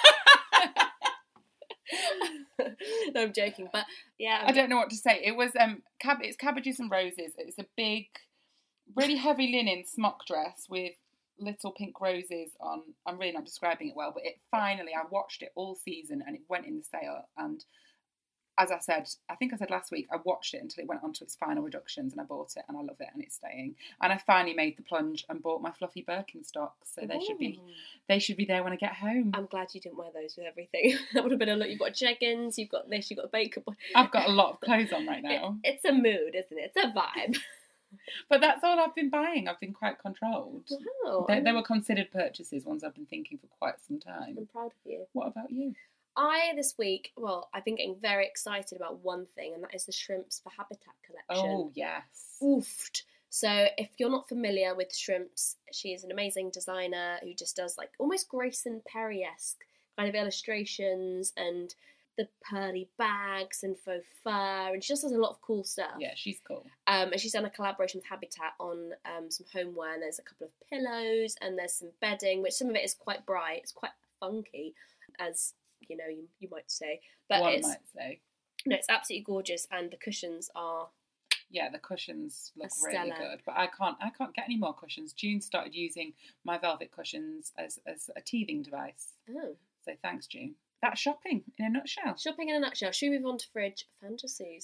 [SPEAKER 4] No, I'm joking, but yeah.
[SPEAKER 5] I don't know what to say. It was um, cab- it's cabbages and roses. It's a big, really heavy linen smock dress with little pink roses on. I'm really not describing it well, but it finally, I watched it all season and it went in the sale. And as I said, I think I said last week, I watched it until it went on to its final reductions and I bought it and I love it and it's staying. And I finally made the plunge and bought my fluffy Birkenstocks. So they should be
[SPEAKER 4] Ooh.
[SPEAKER 5] they should be there when I get home.
[SPEAKER 4] I'm glad you didn't wear those with everything. That would have been a look. You've got jeggings, you've got this, you've got a Baker Boy.
[SPEAKER 5] I've got a lot of clothes on right now.
[SPEAKER 4] It, it's a mood, isn't it? It's a vibe.
[SPEAKER 5] But that's all I've been buying. I've been quite controlled.
[SPEAKER 4] Wow.
[SPEAKER 5] They,
[SPEAKER 4] I'm,
[SPEAKER 5] they were considered purchases, ones I've been thinking for quite some time.
[SPEAKER 4] I'm proud of you.
[SPEAKER 5] What about you?
[SPEAKER 4] I, this week, well, I've been getting very excited about one thing, and that is the Shrimps for Habitat collection.
[SPEAKER 5] Oh, yes.
[SPEAKER 4] Oofed. So if you're not familiar with Shrimps, she is an amazing designer who just does like almost Grayson Perry-esque kind of illustrations and the pearly bags and faux fur, and she just does a lot of cool stuff.
[SPEAKER 5] Yeah, she's cool.
[SPEAKER 4] Um, and she's done a collaboration with Habitat on um, some homeware, and there's a couple of pillows and there's some bedding, which some of it is quite bright, it's quite funky, as you know, you, you might say. But
[SPEAKER 5] One
[SPEAKER 4] it's,
[SPEAKER 5] might say.
[SPEAKER 4] No, it's absolutely gorgeous, and the cushions are
[SPEAKER 5] Yeah, the cushions look
[SPEAKER 4] A
[SPEAKER 5] really
[SPEAKER 4] stellar.
[SPEAKER 5] good, but I can't. I can't get any more cushions. June started using my velvet cushions as as a teething device.
[SPEAKER 4] oh.
[SPEAKER 5] So thanks, June. That's shopping in a nutshell.
[SPEAKER 4] Shopping in a nutshell. Should we move on to fridge fantasies?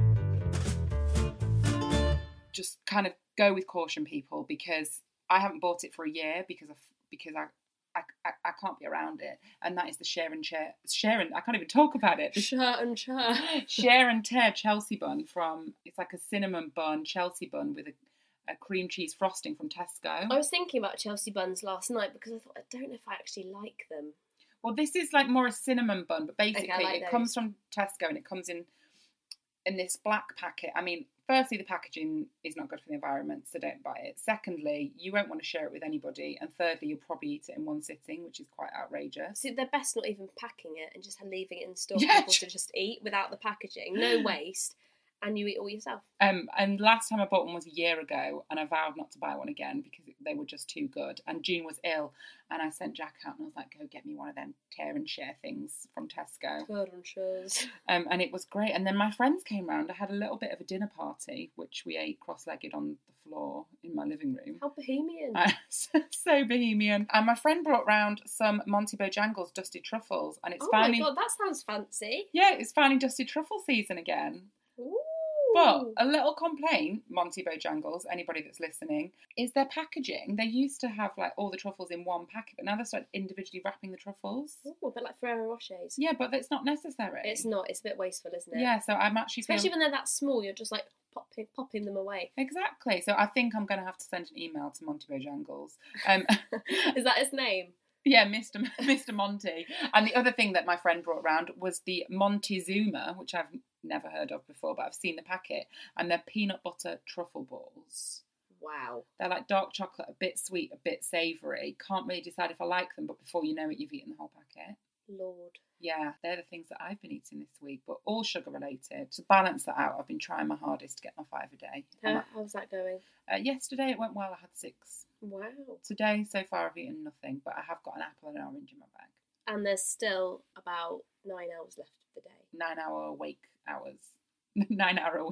[SPEAKER 5] Just kind of go with caution, people, because I haven't bought it for a year because of because I. I, I, I can't be around it, and that is the share and share share and I can't even talk about it. The
[SPEAKER 4] Shirt and chair.
[SPEAKER 5] share and tear Chelsea bun from it's like a cinnamon bun Chelsea bun with a, a cream cheese frosting from Tesco.
[SPEAKER 4] I was thinking about Chelsea buns last night because I thought I don't know if I actually like them.
[SPEAKER 5] Well, this is like more a cinnamon bun, but basically
[SPEAKER 4] Okay, I like
[SPEAKER 5] it
[SPEAKER 4] those.
[SPEAKER 5] comes from Tesco and it comes in in this black packet. I mean, firstly, the packaging is not good for the environment, so don't buy it. Secondly, you won't want to share it with anybody. And thirdly, you'll probably eat it in one sitting, which is quite outrageous.
[SPEAKER 4] So they're best not even packing it and just leaving it in store
[SPEAKER 5] Yeah,
[SPEAKER 4] for people to just eat without the packaging. No waste. And you eat all yourself.
[SPEAKER 5] Um, and last time I bought one was a year ago, and I vowed not to buy one again because they were just too good. And June was ill, and I sent Jack out, and I was like, "Go get me one of them tear and share things from Tesco."
[SPEAKER 4] Good on shows.
[SPEAKER 5] Um, and it was great. And then my friends came round. I had a little bit of a dinner party, which we ate cross-legged on the floor in my living room.
[SPEAKER 4] How bohemian.
[SPEAKER 5] Uh, so bohemian. And my friend brought round some Monty Bojangles dusted truffles, and it's
[SPEAKER 4] Oh
[SPEAKER 5] finally
[SPEAKER 4] my god, that sounds fancy.
[SPEAKER 5] yeah, it's finally dusted truffle season again.
[SPEAKER 4] Ooh.
[SPEAKER 5] But a little complaint, Monty Bojangles, anybody that's listening, is their packaging. They used to have like all the truffles in one packet, but now they started individually wrapping the truffles.
[SPEAKER 4] Ooh, a bit like Ferrero Rochers.
[SPEAKER 5] Yeah, but it's not necessary.
[SPEAKER 4] It's not. It's a bit wasteful, isn't it?
[SPEAKER 5] Yeah, so I'm actually
[SPEAKER 4] Especially
[SPEAKER 5] feeling...
[SPEAKER 4] when they're that small, you're just like popping, popping them away.
[SPEAKER 5] Exactly. So I think I'm going to have to send an email to Monty Bojangles. Um,
[SPEAKER 4] Is that his name?
[SPEAKER 5] yeah, Mister Mister Monty. And the other thing that my friend brought round was the Montezuma, which I've never heard of before, but I've seen the packet, and they're peanut butter truffle balls.
[SPEAKER 4] Wow.
[SPEAKER 5] They're like dark chocolate, a bit sweet, a bit savoury. Can't really decide if I like them, but before you know it, you've eaten the whole packet.
[SPEAKER 4] Lord.
[SPEAKER 5] Yeah, they're the things that I've been eating this week, but all sugar related. To balance that out, I've been trying my hardest to get my five a day.
[SPEAKER 4] How, how's that going?
[SPEAKER 5] Uh, yesterday it went well, I had six.
[SPEAKER 4] Wow.
[SPEAKER 5] Today, so far, I've eaten nothing, but I have got an apple and an orange in my bag.
[SPEAKER 4] And there's still about nine hours left of the day.
[SPEAKER 5] Nine hour awake hours. Nine hour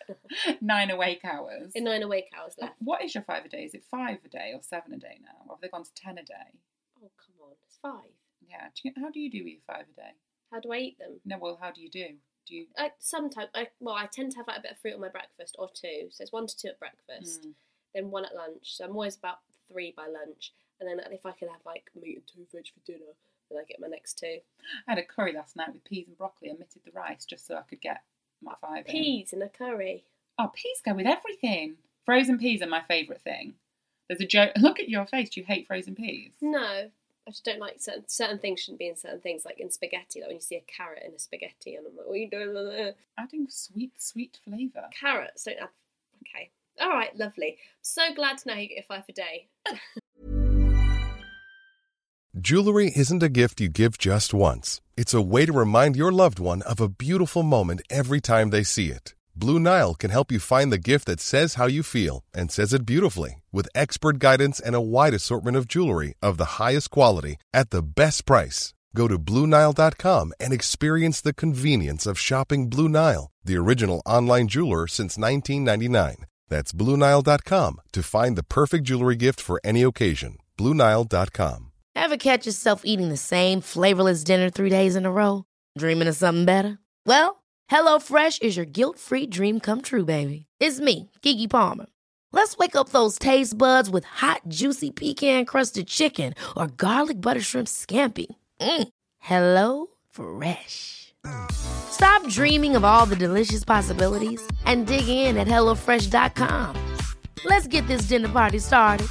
[SPEAKER 5] nine awake hours.
[SPEAKER 4] In nine awake hours
[SPEAKER 5] Uh,
[SPEAKER 4] left.
[SPEAKER 5] What is your five a day? Is it five a day or seven a day now? Or have they gone to ten a day?
[SPEAKER 4] Oh, come on. It's five.
[SPEAKER 5] Yeah. Do you, how do you do with your five a day?
[SPEAKER 4] How do I eat them?
[SPEAKER 5] No, well, how do you do? Do you?
[SPEAKER 4] I sometimes, I, well, I tend to have like a bit of fruit on my breakfast, or two. So it's one to two at breakfast,
[SPEAKER 5] Mm.
[SPEAKER 4] then one at lunch. So I'm always about three by lunch. And then if I can have like meat and two veg for dinner, then I get my next two.
[SPEAKER 5] I had a curry last night with peas and broccoli. I omitted the rice just so I could get my five in.
[SPEAKER 4] Peas in a curry.
[SPEAKER 5] Oh, peas go with everything. Frozen peas are my favourite thing. There's a joke. Look at your face. Do you hate frozen peas?
[SPEAKER 4] No, I just don't like certain certain things shouldn't be in certain things, like in spaghetti. Like when you see a carrot in a spaghetti, and I'm like, what are you doing with it?
[SPEAKER 5] Adding sweet, sweet flavour.
[SPEAKER 4] Carrots don't have. Okay, all right, lovely. So glad to know you get your five a day.
[SPEAKER 6] Jewelry isn't a gift you give just once. It's a way to remind your loved one of a beautiful moment every time they see it. Blue Nile can help you find the gift that says how you feel and says it beautifully, with expert guidance and a wide assortment of jewelry of the highest quality at the best price. Go to Blue Nile dot com and experience the convenience of shopping Blue Nile, the original online jeweler since nineteen ninety-nine. That's Blue Nile dot com to find the perfect jewelry gift for any occasion. Blue Nile dot com.
[SPEAKER 7] Ever catch yourself eating the same flavorless dinner three days in a row? Dreaming of something better? Well, HelloFresh is your guilt-free dream come true, baby. It's me, Keke Palmer. Let's wake up those taste buds with hot, juicy pecan-crusted chicken or garlic butter shrimp scampi. Mm. Hello Fresh. Stop dreaming of all the delicious possibilities and dig in at hello fresh dot com. Let's get this dinner party started.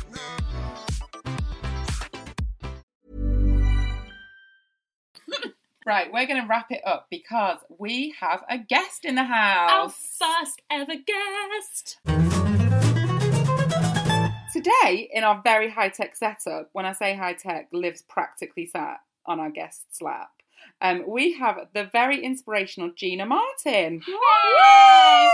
[SPEAKER 5] Right, we're going to wrap it up because we have a guest in the
[SPEAKER 4] Our
[SPEAKER 5] house.
[SPEAKER 4] first ever guest.
[SPEAKER 5] Today, in our very high-tech setup, when I say high-tech, Liv's practically sat on our guest's lap. Um, we have the very inspirational Gina Martin.
[SPEAKER 4] Yay!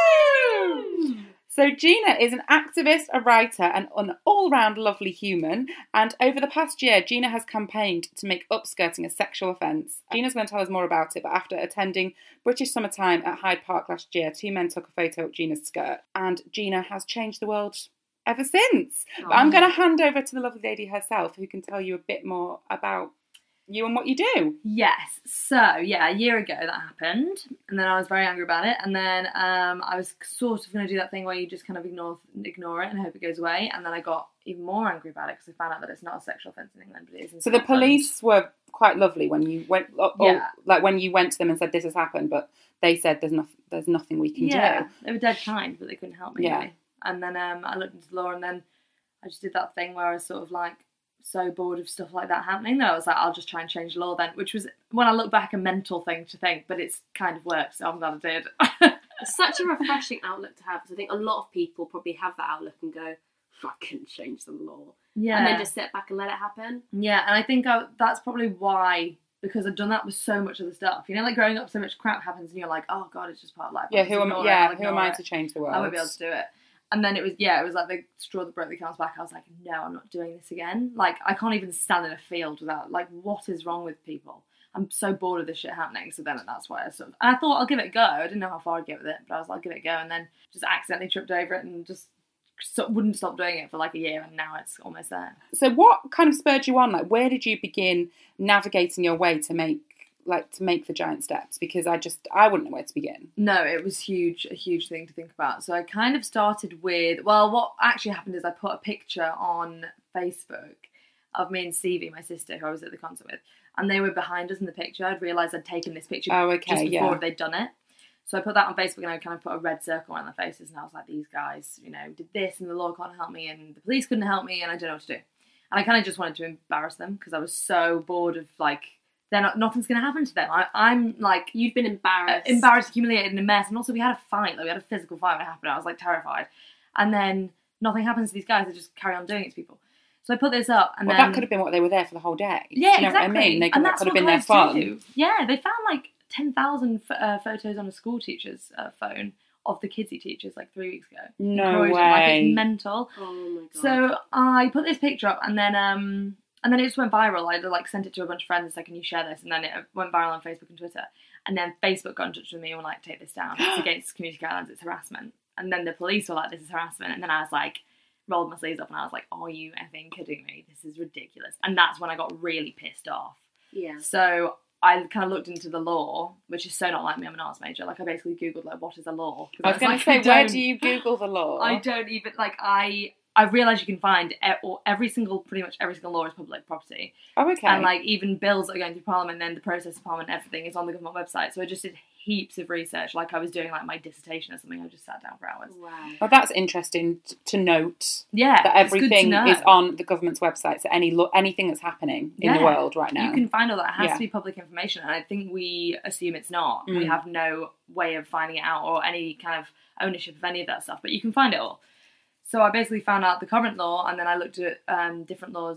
[SPEAKER 5] Woo! So Gina is an activist, a writer, and an all-round lovely human. And over the past year, Gina has campaigned to make upskirting a sexual offence. Gina's going to tell us more about it, but after attending British Summertime at Hyde Park last year, two men took a photo of Gina's skirt. And Gina has changed the world ever since. Oh. But I'm going to hand over to the lovely lady herself, who can tell you a bit more about you and what you do.
[SPEAKER 8] Yes. So, yeah, a year ago that happened, and then I was very angry about it, and then um, I was sort of going to do that thing where you just kind of ignore ignore it and hope it goes away, and then I got even more angry about it because I found out that it's not a sexual offence in England, but it is in
[SPEAKER 5] So the police were quite lovely when you went, or,
[SPEAKER 8] yeah.
[SPEAKER 5] like when you went to them and said this has happened, but they said there's nothing, there's nothing we can
[SPEAKER 8] yeah,
[SPEAKER 5] do.
[SPEAKER 8] They were dead kind, but they couldn't help me.
[SPEAKER 5] Yeah.
[SPEAKER 8] Really. And then um, I looked into the law, and then I just did that thing where I was sort of like, so bored of stuff like that happening that I was like, I'll just try and change the law then, which was, when I look back, a mental thing to think, but it's kind of worked, so I'm glad I did.
[SPEAKER 4] It's such a refreshing outlook to have, because I think a lot of people probably have that outlook and go, I can change the law.
[SPEAKER 8] Yeah.
[SPEAKER 4] And then just sit back and let it happen.
[SPEAKER 8] Yeah, and I think I, that's probably why, because I've done that with so much of the stuff. You know, like growing up, so much crap happens and you're like, oh God, it's just part of life.
[SPEAKER 5] Yeah, who am, yeah, who am I to change the world?
[SPEAKER 8] I won't be able to do it. And then it was, yeah, it was like the straw that broke the camel's back. I was like, no, I'm not doing this again. Like, I can't even stand in a field without, like, what is wrong with people? I'm so bored of this shit happening. So then that's why I sort of, and I thought I'll give it a go. I didn't know how far I'd get with it, but I was like, I'll give it a go. And then just accidentally tripped over it and just so, wouldn't stop doing it for like a year. And now it's almost there.
[SPEAKER 5] So what kind of spurred you on? Like, where did you begin navigating your way to make, like, to make the giant steps? Because I just, I wouldn't know where to begin.
[SPEAKER 8] No, it was huge, a huge thing to think about. So I kind of started with, well, what actually happened is I put a picture on Facebook of me and Stevie, my sister, who I was at the concert with, and they were behind us in the picture. I'd realised I'd taken this picture
[SPEAKER 5] oh, okay,
[SPEAKER 8] just before
[SPEAKER 5] yeah.
[SPEAKER 8] they'd done it. So I put that on Facebook and I kind of put a red circle around their faces, and I was like, these guys, you know, did this and the law can't help me and the police couldn't help me and I don't know what to do. And I kind of just wanted to embarrass them because I was so bored of, like, they're not, nothing's going to happen to them. I, I'm like...
[SPEAKER 4] You'd been embarrassed.
[SPEAKER 8] Uh, embarrassed, humiliated, and a mess. And also we had a fight. Like, we had a physical fight when it happened. I was, like, terrified. And then nothing happens to these guys. They just carry on doing it to people. So I put this up and
[SPEAKER 5] well,
[SPEAKER 8] then...
[SPEAKER 5] that could have been what they were there for the whole day.
[SPEAKER 8] Yeah,
[SPEAKER 5] Do you know
[SPEAKER 8] exactly.
[SPEAKER 5] what I mean? They could,
[SPEAKER 8] and
[SPEAKER 5] that
[SPEAKER 8] that's
[SPEAKER 5] could have
[SPEAKER 8] what
[SPEAKER 5] been their
[SPEAKER 8] guys
[SPEAKER 5] fun.
[SPEAKER 8] do. Yeah, they found, like, ten thousand f- uh, photos on a school teacher's uh, phone of the kidsy teachers, like, three weeks ago.
[SPEAKER 5] No way.
[SPEAKER 8] Like, it's mental.
[SPEAKER 4] Oh, my God.
[SPEAKER 8] So I put this picture up and then... um. And then it just went viral. I like sent it to a bunch of friends and said, can you share this? And then it went viral on Facebook and Twitter. And then Facebook got in touch with me and were like, take this down. It's against community guidelines. It's harassment. And then the police were like, this is harassment. And then I was like, rolled my sleeves up and I was like, are you effing kidding me? This is ridiculous. And that's when I got really pissed off.
[SPEAKER 4] Yeah.
[SPEAKER 8] So I kind of looked into the law, which is so not like me. I'm an arts major. Like, I basically Googled, like, what is a law?
[SPEAKER 5] I was going
[SPEAKER 8] like,
[SPEAKER 5] to say,
[SPEAKER 8] I
[SPEAKER 5] where
[SPEAKER 8] don't-
[SPEAKER 5] do you Google the law?
[SPEAKER 8] I don't even, like, I... I realised you can find e- or every single, pretty much every single law is public property.
[SPEAKER 5] Oh, okay.
[SPEAKER 8] And, like, even bills that are going through Parliament, then the process of Parliament, everything is on the government website. So I just did heaps of research, like I was doing, like, my dissertation or something. I just sat down for hours.
[SPEAKER 4] Wow.
[SPEAKER 5] Well, that's interesting t- to note.
[SPEAKER 8] Yeah,
[SPEAKER 5] that
[SPEAKER 8] it's good to
[SPEAKER 5] everything
[SPEAKER 8] know.
[SPEAKER 5] is on the government's website. So any lo- anything that's happening in the
[SPEAKER 8] Yeah.
[SPEAKER 5] world right now,
[SPEAKER 8] You can find all that. It has
[SPEAKER 5] Yeah.
[SPEAKER 8] to be public information. And I think we assume it's not.
[SPEAKER 5] Mm.
[SPEAKER 8] We have no way of finding it out or any kind of ownership of any of that stuff. But you can find it all. So I basically found out the current law, and then I looked at um, different laws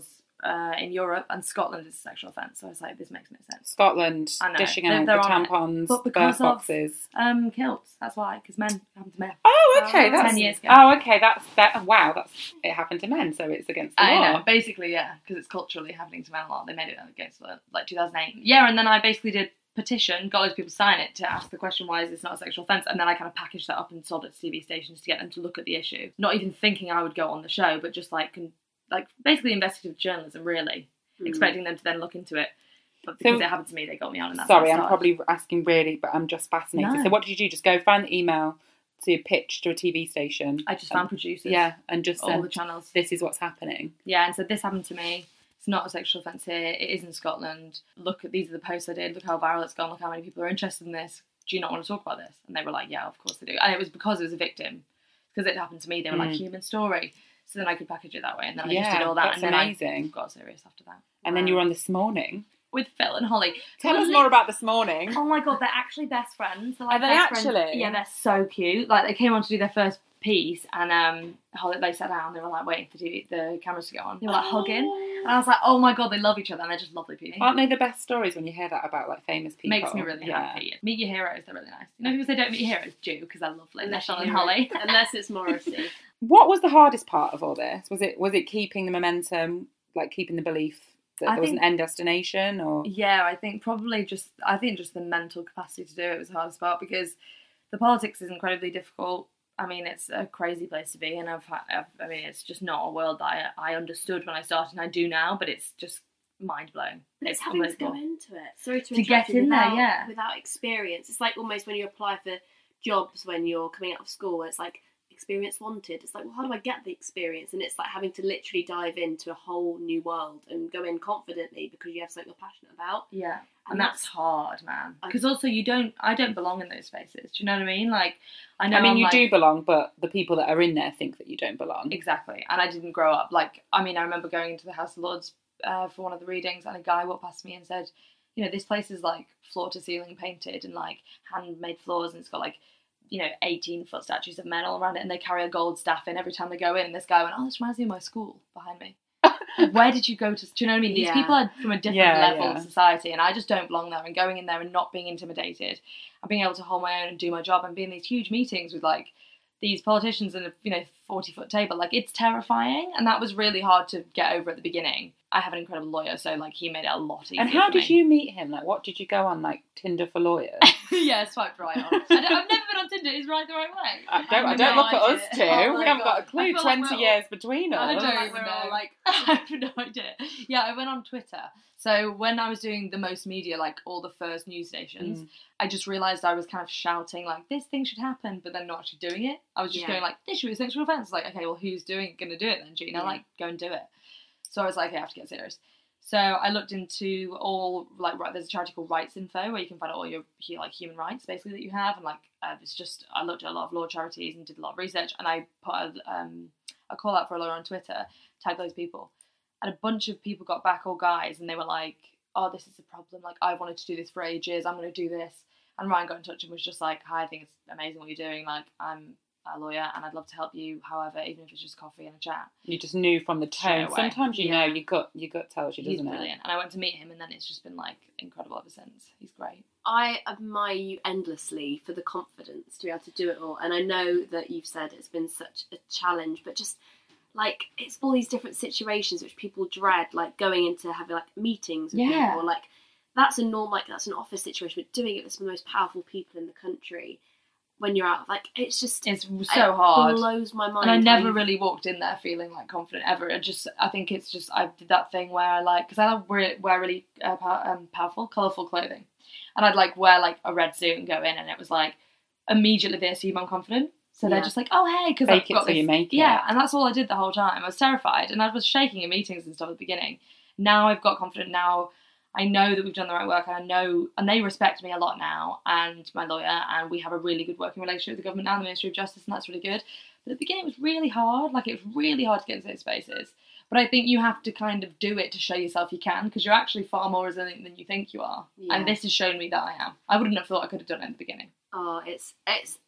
[SPEAKER 8] uh, in Europe, and Scotland is a sexual offence. So I was like, this makes no sense.
[SPEAKER 5] Scotland
[SPEAKER 8] I know.
[SPEAKER 5] dishing
[SPEAKER 8] They're-
[SPEAKER 5] out
[SPEAKER 8] they're
[SPEAKER 5] the
[SPEAKER 8] on it.
[SPEAKER 5] tampons,
[SPEAKER 8] But
[SPEAKER 5] birth
[SPEAKER 8] because of
[SPEAKER 5] boxes.
[SPEAKER 8] um, kilts, that's why, because men happen to men.
[SPEAKER 5] Oh, okay.
[SPEAKER 8] Oh,
[SPEAKER 5] That's,
[SPEAKER 8] ten years ago.
[SPEAKER 5] Oh, okay. That's that. Wow, that's it happened to men, so it's against the
[SPEAKER 8] I
[SPEAKER 5] law.
[SPEAKER 8] know, basically, yeah, because it's culturally happening to men a lot. They made it against the, like two thousand eight. Yeah, and then I basically did petition, got loads of people to sign it to ask the question, why is this not a sexual offence? And then I kind of packaged that up and sold it to T V stations to get them to look at the issue. Not even thinking I would go on the show, but just like, con- like basically investigative journalism, really. Mm. Expecting them to then look into it. But because
[SPEAKER 5] So-
[SPEAKER 8] it happened to me, they got me on. And that's
[SPEAKER 5] Sorry,
[SPEAKER 8] how I
[SPEAKER 5] I'm
[SPEAKER 8] started.
[SPEAKER 5] probably asking really, but I'm just fascinated.
[SPEAKER 8] No.
[SPEAKER 5] So what did you do? Just go find the email to pitch to a T V station?
[SPEAKER 8] I just found
[SPEAKER 5] and,
[SPEAKER 8] producers.
[SPEAKER 5] Yeah, and just
[SPEAKER 8] all
[SPEAKER 5] said,
[SPEAKER 8] the channels.
[SPEAKER 5] this is what's happening.
[SPEAKER 8] Yeah, and said, this happened to me. It's not a sexual offence here. It is in Scotland. Look, at these are the posts I did. Look how viral it's gone. Look how many people are interested in this. Do you not want to talk about this? And they were like, yeah, of course they do. And it was because it was a victim. Because it happened to me. They were like,
[SPEAKER 5] Mm.
[SPEAKER 8] human story. So then I could package it that way. And then I
[SPEAKER 5] Yeah,
[SPEAKER 8] just did all that.
[SPEAKER 5] that's
[SPEAKER 8] and then
[SPEAKER 5] amazing.
[SPEAKER 8] I got serious after that.
[SPEAKER 5] And then you were on This Morning.
[SPEAKER 8] With Phil and Holly.
[SPEAKER 5] Tell
[SPEAKER 8] But
[SPEAKER 5] us
[SPEAKER 8] li-
[SPEAKER 5] more about This Morning.
[SPEAKER 8] Oh my God, they're actually best friends. They're like
[SPEAKER 5] Are they
[SPEAKER 8] best friends.
[SPEAKER 5] actually?
[SPEAKER 8] Yeah, they're so cute. Like, they came on to do their first piece, and um, Holly, they sat down, they were like waiting for T V, the cameras to go on. They were like hugging. And I was like, oh my God, they love each other, and they're just lovely people.
[SPEAKER 5] Aren't they the best stories when you hear that about like famous people?
[SPEAKER 8] Makes me really
[SPEAKER 5] Yeah.
[SPEAKER 8] happy. Meet your heroes, they're really nice. You know, people say don't meet your heroes, do, because they're lovely. They're Sean and
[SPEAKER 4] Hero.
[SPEAKER 8] Holly.
[SPEAKER 4] Unless it's Morrissey.
[SPEAKER 5] What was the hardest part of all this? Was it was it keeping the momentum, like keeping the belief that
[SPEAKER 8] I
[SPEAKER 5] there was
[SPEAKER 8] think-
[SPEAKER 5] an end destination, or
[SPEAKER 8] Yeah, I think probably just, I think just the mental capacity to do it was the hardest part, because the politics is incredibly difficult. I mean, it's a crazy place to be, and I've, had, I've I mean, it's just not a world that I, I understood when I started, and I do now, but it's just mind blowing.
[SPEAKER 4] But it's having to go into it. Sorry to,
[SPEAKER 8] To
[SPEAKER 4] interrupt
[SPEAKER 8] get
[SPEAKER 4] you,
[SPEAKER 8] in there,
[SPEAKER 4] without,
[SPEAKER 8] yeah.
[SPEAKER 4] Without experience. It's like almost when you apply for jobs when you're coming out of school, it's like experience wanted. It's like, well, how do I get the experience? And it's like having to literally dive into a whole new world and go in confidently because you have something you're passionate about.
[SPEAKER 8] Yeah, and,
[SPEAKER 4] And
[SPEAKER 8] that's,
[SPEAKER 4] that's-
[SPEAKER 8] hard, man.
[SPEAKER 4] I-
[SPEAKER 8] Because also you don't, I don't belong in those spaces. Do you know what I mean? Like, I know.
[SPEAKER 5] I mean,
[SPEAKER 8] I'm
[SPEAKER 5] you
[SPEAKER 8] like,
[SPEAKER 5] do belong, but the people that are in there think that you don't belong.
[SPEAKER 8] Exactly. And I didn't grow up. Like, I mean, I remember going into the House of Lords uh, for one of the readings, and a guy walked past me and said, you know, this place is like floor to ceiling painted and like handmade floors, and it's got like, you know, eighteen foot statues of men all around it, and they carry a gold staff in every time they go in. And this guy went, oh, this reminds me of my school behind me. Like, where did you go to? Do you know what I mean? These
[SPEAKER 4] Yeah.
[SPEAKER 8] people are from a different
[SPEAKER 5] Yeah,
[SPEAKER 8] level
[SPEAKER 5] yeah.
[SPEAKER 8] of society, and I just don't belong there. And going in there and not being intimidated, and being able to hold my own and do my job, and be in these huge meetings with like these politicians and a you know forty foot table, like it's terrifying, and that was really hard to get over at the beginning. I have an incredible lawyer, so like he made it a lot easier.
[SPEAKER 5] And how
[SPEAKER 8] for
[SPEAKER 5] did
[SPEAKER 8] me.
[SPEAKER 5] you meet him? Like, what did you go on, like Tinder for lawyers?
[SPEAKER 8] Yeah, swiped right on. I don't, I've never been on Tinder. Is right the right way?
[SPEAKER 5] I don't, I
[SPEAKER 8] have
[SPEAKER 5] don't
[SPEAKER 8] no
[SPEAKER 5] look at us two.
[SPEAKER 8] idea. Oh my
[SPEAKER 5] we haven't got a
[SPEAKER 8] God. I
[SPEAKER 5] clue.
[SPEAKER 8] feel like
[SPEAKER 5] Twenty
[SPEAKER 8] we're
[SPEAKER 5] years between us.
[SPEAKER 8] I don't
[SPEAKER 4] like
[SPEAKER 8] even
[SPEAKER 4] we're
[SPEAKER 8] know.
[SPEAKER 4] all
[SPEAKER 8] Like, I have no idea. Yeah, I went on Twitter. So when I was doing the most media, like all the first news stations,
[SPEAKER 5] Mm.
[SPEAKER 8] I just realised I was kind of shouting like, this thing should happen, but then not actually doing it. I was just
[SPEAKER 4] Yeah.
[SPEAKER 8] going like, this should be a sexual offence. Like, okay, well, who's doing going to do it then, Gina?
[SPEAKER 4] Yeah.
[SPEAKER 8] Like, go and do it. So I was like, okay, I have to get serious. So I looked into all, like, right, there's a charity called Rights Info where you can find out all your, your like, human rights, basically, that you have. And, like, uh, it's just, I looked at a lot of law charities and did a lot of research, and I put a, um, a call out for a lawyer on Twitter, tagged those people. And a bunch of people got back, all guys, and they were like, oh, this is the problem. Like, I've wanted to do this for ages. I'm going to do this. And Ryan got in touch and was just like, hi, I think it's amazing what you're doing. Like, I'm a lawyer and I'd love to help you, however, even if it's just coffee and a chat.
[SPEAKER 5] You just knew from the
[SPEAKER 8] Straight
[SPEAKER 5] tone.
[SPEAKER 8] away.
[SPEAKER 5] Sometimes you
[SPEAKER 8] Yeah.
[SPEAKER 5] know, your gut, your gut tells you,
[SPEAKER 8] He's
[SPEAKER 5] doesn't it?
[SPEAKER 8] brilliant. And I went to meet him, and then it's just been, like, incredible ever since. He's great.
[SPEAKER 4] I admire you endlessly for the confidence to be able to do it all. And I know that you've said it's been such a challenge, but just like it's all these different situations which people dread, like going into having like meetings with
[SPEAKER 8] Yeah.
[SPEAKER 4] people. Like that's a norm, like that's an office situation, but doing it with some of the most powerful people in the country when you're out, like it's just
[SPEAKER 8] It's so
[SPEAKER 4] it
[SPEAKER 8] hard.
[SPEAKER 4] blows my mind.
[SPEAKER 8] And I
[SPEAKER 4] how
[SPEAKER 8] never
[SPEAKER 4] you-
[SPEAKER 8] really walked in there feeling like confident ever. I just, I think it's just, I did that thing where I like, because I love wear, wear really uh, pow- um, powerful, colourful clothing. And I'd like wear like a red suit and go in, and it was like, immediately they assume I'm confident. So they're
[SPEAKER 4] Yeah.
[SPEAKER 8] just like, oh, hey, because
[SPEAKER 5] Fake
[SPEAKER 8] I've
[SPEAKER 5] it
[SPEAKER 8] got
[SPEAKER 5] till
[SPEAKER 8] this.
[SPEAKER 5] you make it.
[SPEAKER 8] Yeah, and that's all I did the whole time. I was terrified, and I was shaking in meetings and stuff at the beginning. Now I've got confident. Now I know that we've done the right work, and I know, and they respect me a lot now, and my lawyer, and we have a really good working relationship with the government now, the Ministry of Justice, and that's really good. But at the beginning, it was really hard. Like, it was really hard to get into those spaces. But I think you have to kind of do it to show yourself you can, because you're actually far more resilient than you think you are.
[SPEAKER 4] Yeah.
[SPEAKER 8] And this has shown me that I am. I wouldn't have thought I could have done it in the beginning.
[SPEAKER 4] Oh, it's it's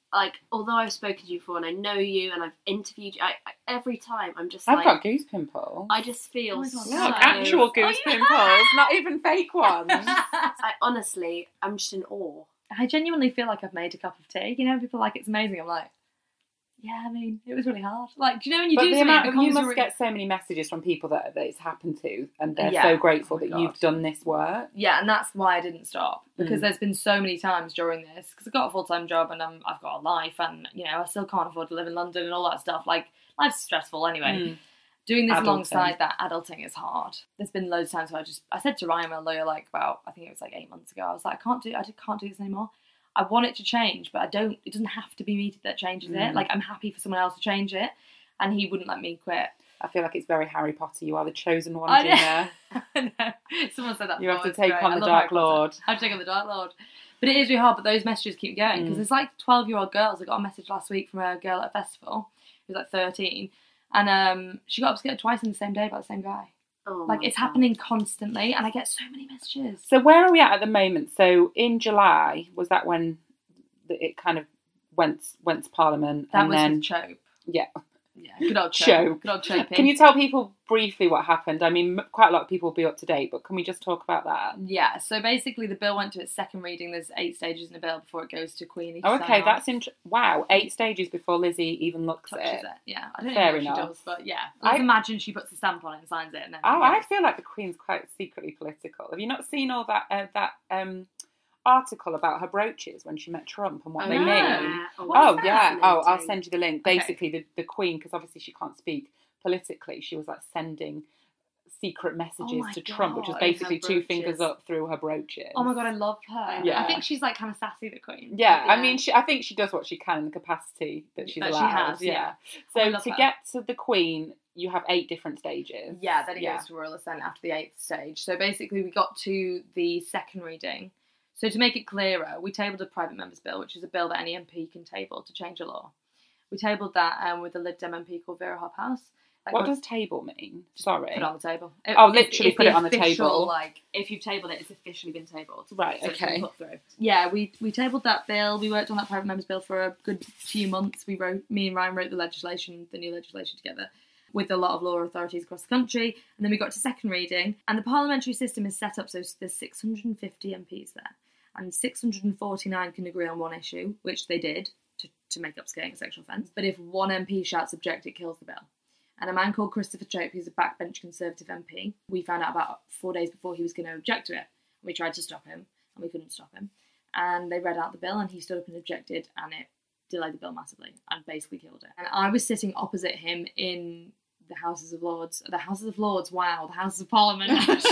[SPEAKER 4] like, although I've spoken to you before and I know you and I've interviewed you, I, I, every time I'm just
[SPEAKER 5] I've
[SPEAKER 4] like...
[SPEAKER 5] got goose pimples.
[SPEAKER 4] I just feel
[SPEAKER 8] Oh my God,
[SPEAKER 4] so...
[SPEAKER 5] Look, actual goose
[SPEAKER 4] Oh,
[SPEAKER 5] pimples, not even fake ones.
[SPEAKER 4] I honestly, I'm just in awe.
[SPEAKER 8] I genuinely feel like I've made a cup of tea. You know, people are like, it's amazing. I'm like, yeah, I mean, it was really hard. Like, do you know when you
[SPEAKER 5] But
[SPEAKER 8] do
[SPEAKER 5] the
[SPEAKER 8] something,
[SPEAKER 5] amount
[SPEAKER 8] it
[SPEAKER 5] of, you
[SPEAKER 8] becomes
[SPEAKER 5] must
[SPEAKER 8] a re-
[SPEAKER 5] get so many messages from people that, that it's happened to, and they're
[SPEAKER 8] Yeah.
[SPEAKER 5] so grateful
[SPEAKER 8] Oh my
[SPEAKER 5] that
[SPEAKER 8] God.
[SPEAKER 5] you've done this work.
[SPEAKER 8] Yeah, and that's why I didn't stop, because
[SPEAKER 5] Mm.
[SPEAKER 8] there's been so many times during this, because I've got a full-time job and I'm, I've got a life, and, you know, I still can't afford to live in London and all that stuff. Like, life's stressful anyway.
[SPEAKER 5] Mm.
[SPEAKER 8] Doing this
[SPEAKER 5] Adulting.
[SPEAKER 8] alongside that, adulting is hard. There's been loads of times where I just, I said to Ryan, my lawyer, like about, I think it was like eight months ago, I was like, I can't do, I just can't do this anymore. I want it to change, but I don't, it doesn't have to be me that changes
[SPEAKER 5] Mm.
[SPEAKER 8] it. Like, I'm happy for someone else to change it, and he wouldn't let me quit.
[SPEAKER 5] I feel like it's very Harry Potter. You are the chosen one,
[SPEAKER 8] I know.
[SPEAKER 5] Gina.
[SPEAKER 8] I know. Someone said that
[SPEAKER 5] You have
[SPEAKER 8] before,
[SPEAKER 5] to
[SPEAKER 8] it's
[SPEAKER 5] take
[SPEAKER 8] great.
[SPEAKER 5] on
[SPEAKER 8] I
[SPEAKER 5] the
[SPEAKER 8] love
[SPEAKER 5] Dark
[SPEAKER 8] Harry Potter.
[SPEAKER 5] Lord.
[SPEAKER 8] I have to take on the Dark Lord. But it is really hard, but those messages keep going, because
[SPEAKER 5] Mm.
[SPEAKER 8] there's like twelve-year-old girls. I got a message last week from a girl at a festival who was like thirteen, and um, she got upskirted twice in the same day by the same guy.
[SPEAKER 4] Oh
[SPEAKER 8] Like,
[SPEAKER 4] my
[SPEAKER 8] it's
[SPEAKER 4] God.
[SPEAKER 8] happening constantly, and I get so many messages.
[SPEAKER 5] So where are we at at the moment? So in July, was that when the- it kind of went went to Parliament?
[SPEAKER 8] That
[SPEAKER 5] and
[SPEAKER 8] was
[SPEAKER 5] then
[SPEAKER 8] with Chope.
[SPEAKER 5] yeah.
[SPEAKER 8] Yeah, good old
[SPEAKER 5] Chope.
[SPEAKER 8] Chope. Good old Chope.
[SPEAKER 5] Can you tell people briefly what happened? I mean, m- quite a lot of people will be up to date, but can we just talk about that?
[SPEAKER 8] Yeah, so basically the bill went to its second reading. There's eight stages in the bill before it goes to Queenie. to
[SPEAKER 5] Oh,
[SPEAKER 8] sign
[SPEAKER 5] okay,
[SPEAKER 8] off.
[SPEAKER 5] that's int- wow. Eight stages before Lizzie even looks at
[SPEAKER 8] Touches
[SPEAKER 5] it.
[SPEAKER 8] it. Yeah, I don't
[SPEAKER 5] Fair
[SPEAKER 8] know if
[SPEAKER 5] enough.
[SPEAKER 8] she does, but yeah. Let's
[SPEAKER 5] I-
[SPEAKER 8] imagine she puts a stamp on it and signs it, and then.
[SPEAKER 5] Oh,
[SPEAKER 8] yeah.
[SPEAKER 5] I feel like the Queen's quite secretly political. Have you not seen all that uh, that um, article about her brooches when she met Trump and what
[SPEAKER 8] Oh,
[SPEAKER 5] they
[SPEAKER 8] no.
[SPEAKER 5] mean?
[SPEAKER 4] Yeah.
[SPEAKER 5] Oh,
[SPEAKER 4] that's
[SPEAKER 5] yeah. Oh, I'll
[SPEAKER 4] fascinating.
[SPEAKER 5] send you the link.
[SPEAKER 8] Okay.
[SPEAKER 5] Basically, the, the Queen, because obviously she can't speak politically, she was like sending secret messages
[SPEAKER 8] Oh my
[SPEAKER 5] to Trump, which was
[SPEAKER 8] God.
[SPEAKER 5] basically
[SPEAKER 8] Her
[SPEAKER 5] two
[SPEAKER 8] brooches.
[SPEAKER 5] fingers up through her brooches.
[SPEAKER 8] Oh my God, I love her.
[SPEAKER 5] Yeah.
[SPEAKER 8] I think she's like kind of sassy, the Queen.
[SPEAKER 5] Yeah, I
[SPEAKER 4] Yeah.
[SPEAKER 5] mean, she, I think she does what she can in the capacity that she's
[SPEAKER 8] That she
[SPEAKER 5] allowed.
[SPEAKER 8] has, yeah.
[SPEAKER 5] So
[SPEAKER 8] I love
[SPEAKER 5] to
[SPEAKER 8] her.
[SPEAKER 5] get to the Queen, you have eight different stages.
[SPEAKER 8] Yeah, then it
[SPEAKER 5] Yeah.
[SPEAKER 8] goes to Royal Assent after the eighth stage. So basically, we got to the second reading. So to make it clearer, we tabled a private member's bill, which is a bill that any M P can table to change a law. We tabled that um, with a Lib Dem M P called Vera Hobhouse. Like,
[SPEAKER 5] What does table mean? Sorry.
[SPEAKER 8] put it on the table?
[SPEAKER 5] Oh, literally put
[SPEAKER 8] the
[SPEAKER 5] it on the
[SPEAKER 8] official,
[SPEAKER 5] table.
[SPEAKER 8] Like, if you've tabled it, it's officially been tabled.
[SPEAKER 5] Right,
[SPEAKER 8] So it's been
[SPEAKER 5] okay.
[SPEAKER 8] put through. Yeah, we we tabled that bill. We worked on that private member's bill for a good few months. We wrote, me and Ryan wrote the legislation, the new legislation together, with a lot of law authorities across the country. And then we got to second reading. And the parliamentary system is set up so there's six hundred fifty M Ps there. And six hundred forty-nine can agree on one issue, which they did, to, to make upskirting a sexual offence. But if one M P shouts object, it kills the bill. And a man called Christopher Chope, who's a backbench Conservative M P, we found out about four days before he was going to object to it. We tried to stop him, and we couldn't stop him. And they read out the bill, and he stood up and objected, and it delayed the bill massively, and basically killed it. And I was sitting opposite him in the Houses of Lords. The Houses of Lords, wow, the Houses of Parliament.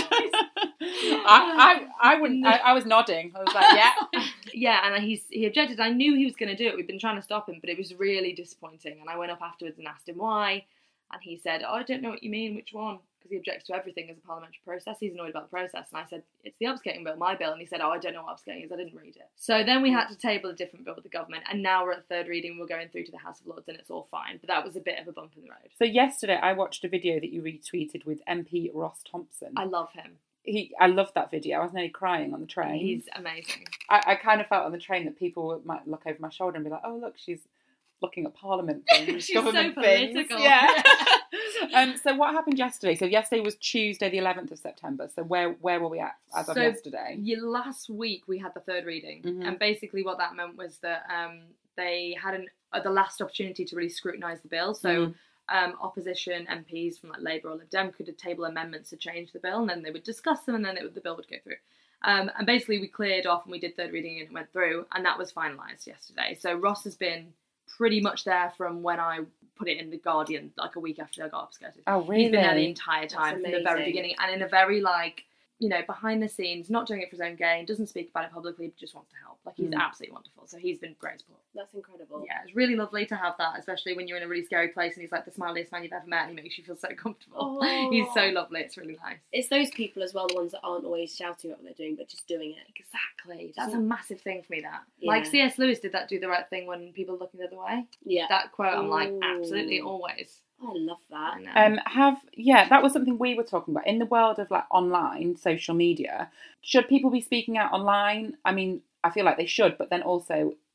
[SPEAKER 5] I, I, I wouldn't. I, I was nodding. I was like, yeah.
[SPEAKER 8] Yeah, and he's, he objected. I knew he was going to do it. We'd been trying to stop him, but it was really disappointing. And I went up afterwards and asked him why. And he said, oh, I don't know what you mean, which one? Because he objects to everything as a parliamentary process. He's annoyed about the process. And I said, it's the upskirting bill, my bill. And he said, oh, I don't know what upskirting is. I didn't read it. So then we had to table a different bill with the government. And now we're at the third reading. We're going through to the House of Lords and it's all fine. But that was a bit of a bump in the road.
[SPEAKER 5] So yesterday, I watched a video that you retweeted with M P Ross Thompson.
[SPEAKER 8] I love him.
[SPEAKER 5] He, I loved that video. I was nearly crying on the train.
[SPEAKER 8] He's amazing.
[SPEAKER 5] I, I kind of felt on the train that people might look over my shoulder and be like, "Oh, look, she's looking at Parliament things,
[SPEAKER 8] She's
[SPEAKER 5] government
[SPEAKER 8] so
[SPEAKER 5] things."
[SPEAKER 8] political.
[SPEAKER 5] Yeah. um. So what happened yesterday? So yesterday was Tuesday, the eleventh of September. So where where were we at as of
[SPEAKER 8] So,
[SPEAKER 5] yesterday?
[SPEAKER 8] Yeah, last week we had the third reading,
[SPEAKER 5] Mhm.
[SPEAKER 8] and basically what that meant was that um, they had an, uh, the last opportunity to really scrutinise the bill. So
[SPEAKER 5] Mhm.
[SPEAKER 8] um, opposition M Ps from like Labour or Lib Dem could table amendments to change the bill, and then they would discuss them, and then it would, the bill would go through. Um, and basically we cleared off, and we did third reading, and it went through, and that was finalised yesterday. So Ross has been pretty much there from when I put it in The Guardian, like a week after I got upskirted.
[SPEAKER 5] Oh, really?
[SPEAKER 8] He's been there the entire time
[SPEAKER 4] That's
[SPEAKER 8] from the very
[SPEAKER 4] amazing.
[SPEAKER 8] beginning, and in a very like, you know, behind the scenes, not doing it for his own gain, doesn't speak about it publicly, but just wants to help. Like, he's
[SPEAKER 5] Mm.
[SPEAKER 8] absolutely wonderful. So he's been great support.
[SPEAKER 4] That's incredible.
[SPEAKER 8] Yeah, it's really lovely to have that, especially when you're in a really scary place and he's like the smiliest man you've ever met and he makes you feel so comfortable.
[SPEAKER 4] Oh.
[SPEAKER 8] He's so lovely. It's really nice.
[SPEAKER 4] It's those people as well, the ones that aren't always shouting about what they're doing, but just doing it.
[SPEAKER 8] Exactly. That's a massive thing for me, that.
[SPEAKER 4] Yeah.
[SPEAKER 8] Like C S Lewis did that do the right thing when people are looking the other way.
[SPEAKER 4] Yeah.
[SPEAKER 8] That quote, I'm like,
[SPEAKER 4] Ooh.
[SPEAKER 8] absolutely, always.
[SPEAKER 4] I love that.
[SPEAKER 8] I know.
[SPEAKER 5] Um, have yeah, that was something we were talking about in the world of like online social media. Should people be speaking out online? I mean, I feel like they should, but then also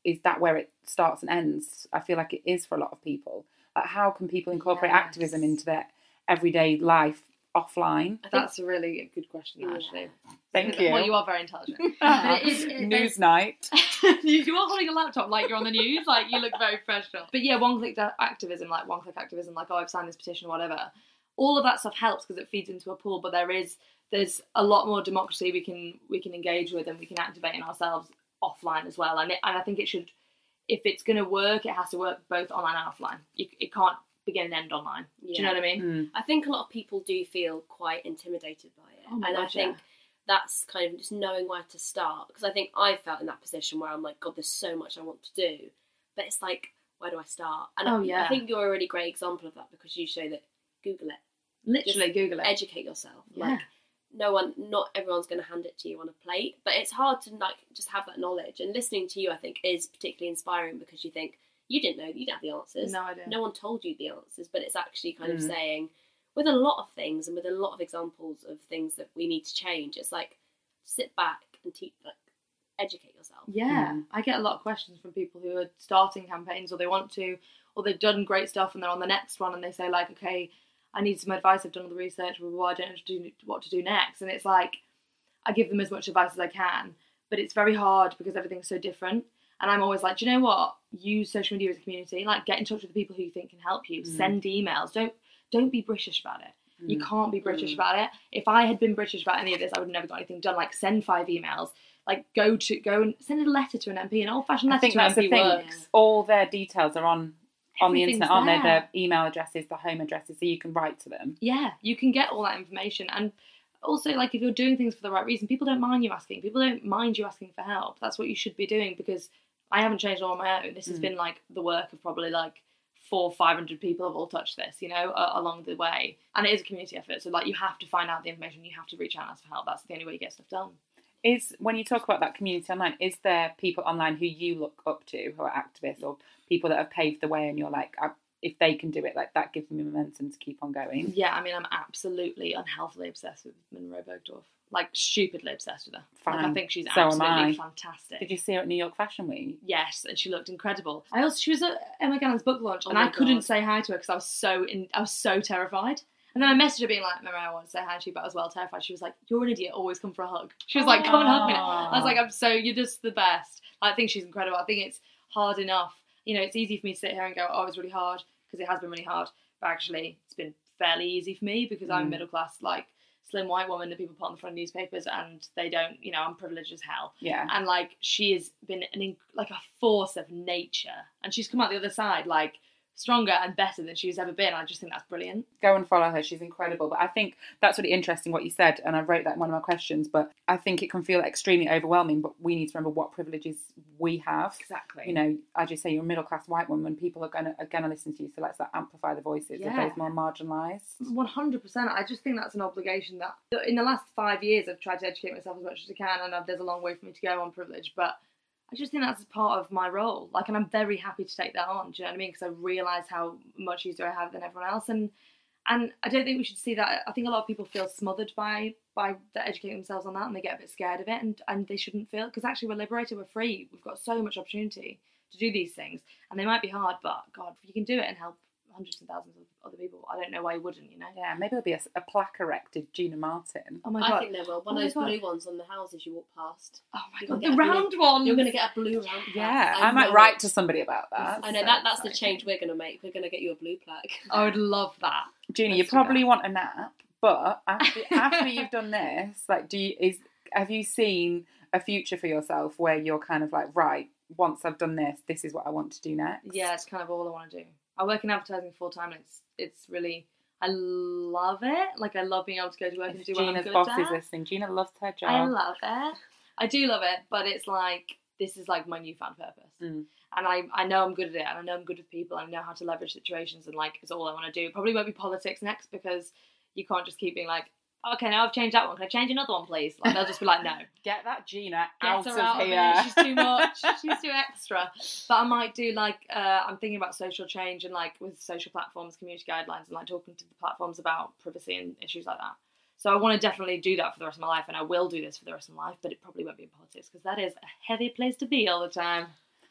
[SPEAKER 5] is that where it starts and ends? I feel like it is for a lot of people. Like, how can people incorporate
[SPEAKER 8] Yes.
[SPEAKER 5] activism into their everyday life offline?
[SPEAKER 8] That's a really good question, actually.
[SPEAKER 5] Thank you.
[SPEAKER 8] Well, you are very intelligent.
[SPEAKER 5] Ah,
[SPEAKER 8] It is- it-
[SPEAKER 5] news night.
[SPEAKER 8] you you are holding a laptop like you're on the news. Like, you look very professional. But yeah, one-click da- activism, like one-click activism, like, oh, I've signed this petition or whatever. All of that stuff helps because it feeds into a pool. But there is there's a lot more democracy we can we can engage with and we can activate in ourselves offline as well. And it, and I think it should, if it's going to work, it has to work both online and offline. You, it can't begin and end online. Do you know what I mean?
[SPEAKER 5] Mm.
[SPEAKER 4] I think a lot of people do feel quite intimidated by it.
[SPEAKER 8] Oh my
[SPEAKER 4] and
[SPEAKER 8] God,
[SPEAKER 4] I think
[SPEAKER 8] yeah.
[SPEAKER 4] that's kind of just knowing where to start. Because I think I felt in that position where I'm like, God, there's so much I want to do. But it's like, where do I start? And
[SPEAKER 8] Oh,
[SPEAKER 4] I,
[SPEAKER 8] yeah.
[SPEAKER 4] I think you're a really great example of that because you show that Google it.
[SPEAKER 8] Literally,
[SPEAKER 4] Just
[SPEAKER 8] Google it.
[SPEAKER 4] Educate yourself.
[SPEAKER 8] Yeah.
[SPEAKER 4] Like, no one, not everyone's going to hand it to you on a plate. But it's hard to like just have that knowledge. And listening to you, I think, is particularly inspiring because you think, you didn't know, you didn't have the answers.
[SPEAKER 8] No idea.
[SPEAKER 4] No one told you the answers, but it's actually kind of
[SPEAKER 5] Mm.
[SPEAKER 4] saying, with a lot of things and with a lot of examples of things that we need to change, it's like, sit back and teach, like, educate yourself.
[SPEAKER 8] Yeah,
[SPEAKER 5] Mm.
[SPEAKER 8] I get a lot of questions from people who are starting campaigns or they want to, or they've done great stuff and they're on the next one and they say like, okay, I need some advice, I've done all the research, well, I don't know what to do, what to do next. And it's like, I give them as much advice as I can, but it's very hard because everything's so different. And I'm always like, do you know what? Use social media as a community. Like, get in touch with the people who you think can help you.
[SPEAKER 5] Mm.
[SPEAKER 8] Send emails. Don't don't be British about it. You
[SPEAKER 5] Mm.
[SPEAKER 8] can't be British
[SPEAKER 4] Mm.
[SPEAKER 8] about it. If I had been British about any of this, I would have never got anything done. Like, send five emails. Like, go to go and send a letter to an M P. An old-fashioned
[SPEAKER 5] I
[SPEAKER 8] letter
[SPEAKER 5] think
[SPEAKER 8] to an
[SPEAKER 5] that's
[SPEAKER 8] M P
[SPEAKER 5] the thing.
[SPEAKER 8] works.
[SPEAKER 5] All their details are on on the
[SPEAKER 8] Everything's
[SPEAKER 5] internet, aren't they?
[SPEAKER 8] there.
[SPEAKER 5] Their email addresses, the home addresses, so you can write to them.
[SPEAKER 8] Yeah, you can get all that information. And also, like, if you're doing things for the right reason, people don't mind you asking. People don't mind you asking for help. That's what you should be doing because I haven't changed all on my own. This has
[SPEAKER 5] Mm.
[SPEAKER 8] been, like, the work of probably, like, four, five hundred people have all touched this, you know, uh, along the way. And it is a community effort. So, like, you have to find out the information. You have to reach out and ask for help. That's the only way you get stuff done.
[SPEAKER 5] Is when you talk about that community online, is there people online who you look up to who are activists or people that have paved the way and you're like, I, if they can do it, like that gives me momentum to keep on going?
[SPEAKER 8] Yeah, I mean, I'm absolutely unhealthily obsessed with Monroe Bergdorf. Like, stupidly obsessed with her. Like, I
[SPEAKER 5] Fine.
[SPEAKER 8] think she's
[SPEAKER 5] So am
[SPEAKER 8] absolutely
[SPEAKER 5] I.
[SPEAKER 8] fantastic.
[SPEAKER 5] Did you see her at New York Fashion Week?
[SPEAKER 8] Yes, and she looked incredible. I also she was at Emma Gallon's book launch,
[SPEAKER 4] Oh
[SPEAKER 8] and
[SPEAKER 4] my
[SPEAKER 8] I couldn't
[SPEAKER 4] God.
[SPEAKER 8] say hi to her because I was so in, I was so terrified. And then I messaged her being like, "Mary, I want to say hi to you," but I was well terrified. She was like, "You're an idiot. Always come for a hug." She was like, "Come and hug me." I was like, "I'm so you're just the best." I think she's incredible. I think it's hard enough. You know, it's easy for me to sit here and go, "Oh, it's really hard," because it has been really hard. But actually, it's been fairly easy for me because I'm
[SPEAKER 5] Mm.
[SPEAKER 8] middle class, like slim white woman that people put on the front of newspapers, and they don't. You know, I'm privileged as hell.
[SPEAKER 5] Yeah.
[SPEAKER 8] And like she has been an inc- like a force of nature, and she's come out the other side like stronger and better than she's ever been. I just think that's brilliant.
[SPEAKER 5] Go and follow her. She's incredible. But I think that's really interesting what you said, and I wrote that in one of my questions. But I think it can feel extremely overwhelming. But we need to remember what privileges we have.
[SPEAKER 8] Exactly.
[SPEAKER 5] You know, as you say, you're a middle class white woman. People are gonna are gonna listen to you. So let's like, amplify the voices
[SPEAKER 8] Yeah.
[SPEAKER 5] of those more marginalised.
[SPEAKER 8] One hundred percent. I just think that's an obligation that in the last five years I've tried to educate myself as much as I can, and I've, there's a long way for me to go on privilege, but I just think that's part of my role. Like, and I'm very happy to take that on. Do you know what I mean? Because I realise how much easier I have than everyone else, and and I don't think we should see that. I think a lot of people feel smothered by by educating themselves on that, and they get a bit scared of it, and and they shouldn't feel, because actually we're liberated, we're free, we've got so much opportunity to do these things, and they might be hard, but God, if you can do it and help hundreds and thousands of other people, I don't know why you wouldn't, you know?
[SPEAKER 5] Yeah, maybe there'll be a, a plaque erected, Gina Martin.
[SPEAKER 8] Oh my
[SPEAKER 4] I
[SPEAKER 8] God.
[SPEAKER 4] think there will. One
[SPEAKER 8] Oh
[SPEAKER 4] of
[SPEAKER 8] my
[SPEAKER 4] those
[SPEAKER 8] God.
[SPEAKER 4] blue ones on the houses you walk past.
[SPEAKER 8] Oh my
[SPEAKER 4] You're
[SPEAKER 8] God,
[SPEAKER 4] gonna
[SPEAKER 8] the
[SPEAKER 4] get a blue-
[SPEAKER 8] round one.
[SPEAKER 4] You're going to get a blue round.
[SPEAKER 5] Yeah,
[SPEAKER 4] plaque.
[SPEAKER 5] I, might
[SPEAKER 4] know
[SPEAKER 5] write
[SPEAKER 4] it.
[SPEAKER 5] to somebody about that.
[SPEAKER 4] I know
[SPEAKER 5] So
[SPEAKER 4] that. That's the
[SPEAKER 5] exciting.
[SPEAKER 4] change we're going to make. We're going to get you a blue plaque.
[SPEAKER 8] I would love that.
[SPEAKER 5] Gina,
[SPEAKER 8] Let's
[SPEAKER 5] you
[SPEAKER 8] do
[SPEAKER 5] probably
[SPEAKER 8] that.
[SPEAKER 5] want a nap, but after, after you've done this, like, do you is have you seen a future for yourself where you're kind of like, right, once I've done this, this is what I want to do next?
[SPEAKER 8] Yeah, it's kind of all I want to do. I work in advertising full time, and it's it's really, I love it. Like, I love being able to go to work and
[SPEAKER 5] If
[SPEAKER 8] do what I'm
[SPEAKER 5] Gina's
[SPEAKER 8] good
[SPEAKER 5] boss
[SPEAKER 8] at.
[SPEAKER 5] is listening. Gina loves her job.
[SPEAKER 8] I love it. I do love it, but it's like, this is like my newfound purpose.
[SPEAKER 5] Mm.
[SPEAKER 8] And I, I know I'm good at it, and I know I'm good with people, and I know how to leverage situations, and like, it's all I want to do. Probably won't be politics next, because you can't just keep being like, okay, now I've changed that one. Can I change another one, please? Like, they'll just be like, no.
[SPEAKER 5] Get that Gina
[SPEAKER 8] Get
[SPEAKER 5] out
[SPEAKER 8] her
[SPEAKER 5] of
[SPEAKER 8] out
[SPEAKER 5] here.
[SPEAKER 8] of it. She's too much. She's too extra. But I might do like, uh, I'm thinking about social change and like with social platforms, community guidelines, and like talking to the platforms about privacy and issues like that. So I want to definitely do that for the rest of my life, and I will do this for the rest of my life, but it probably won't be in politics, because that is a heavy place to be all the time.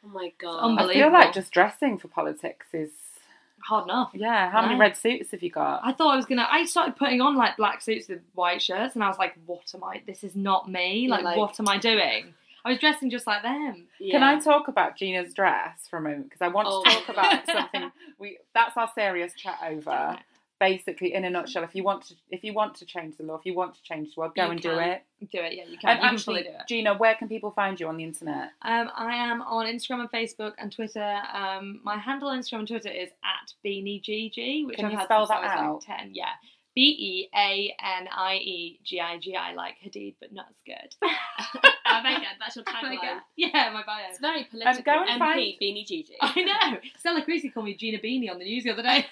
[SPEAKER 4] Oh my god.
[SPEAKER 5] I
[SPEAKER 8] unbelievable.
[SPEAKER 5] feel like just dressing for politics is
[SPEAKER 8] hard enough.
[SPEAKER 5] yeah. How many
[SPEAKER 8] Yeah.
[SPEAKER 5] red suits have you got?
[SPEAKER 8] I thought I was gonna. I started putting on like black suits with white shirts, and I was like, "What am I? This is not me.
[SPEAKER 4] You're
[SPEAKER 8] Like,
[SPEAKER 4] like-
[SPEAKER 8] what am I doing?" I was dressing just like them.
[SPEAKER 4] Yeah.
[SPEAKER 5] Can I talk about Gina's dress for a moment? Because I want
[SPEAKER 4] Oh
[SPEAKER 5] to
[SPEAKER 4] my
[SPEAKER 5] talk
[SPEAKER 4] God.
[SPEAKER 5] about something. We that's our serious chat over. Basically, in a nutshell, if you want to, if you want to change the law, if you want to change the world, go
[SPEAKER 4] You
[SPEAKER 5] and
[SPEAKER 4] can.
[SPEAKER 5] do it.
[SPEAKER 8] Do it, yeah, you can.
[SPEAKER 5] And
[SPEAKER 8] you can
[SPEAKER 5] actually,
[SPEAKER 8] fully do it.
[SPEAKER 5] Gina, where can people find you on the internet?
[SPEAKER 8] Um, I am on Instagram and Facebook and Twitter. Um, my handle on Instagram and Twitter is at BeanieGG, which
[SPEAKER 5] Can
[SPEAKER 8] I've
[SPEAKER 5] you
[SPEAKER 8] had
[SPEAKER 5] spell
[SPEAKER 8] since
[SPEAKER 5] that
[SPEAKER 8] I was
[SPEAKER 5] out?
[SPEAKER 8] like ten. Yeah, B E A N I E G I G I, like Hadid, but not as good.
[SPEAKER 4] Oh my god, that's your
[SPEAKER 8] Oh my
[SPEAKER 4] tagline.
[SPEAKER 8] God. Yeah, my bio.
[SPEAKER 4] It's very political.
[SPEAKER 5] go and
[SPEAKER 4] M P
[SPEAKER 5] find-
[SPEAKER 4] Beanie Gigi.
[SPEAKER 8] I know. Stella Creasy called me Gina Beanie on the news the other day.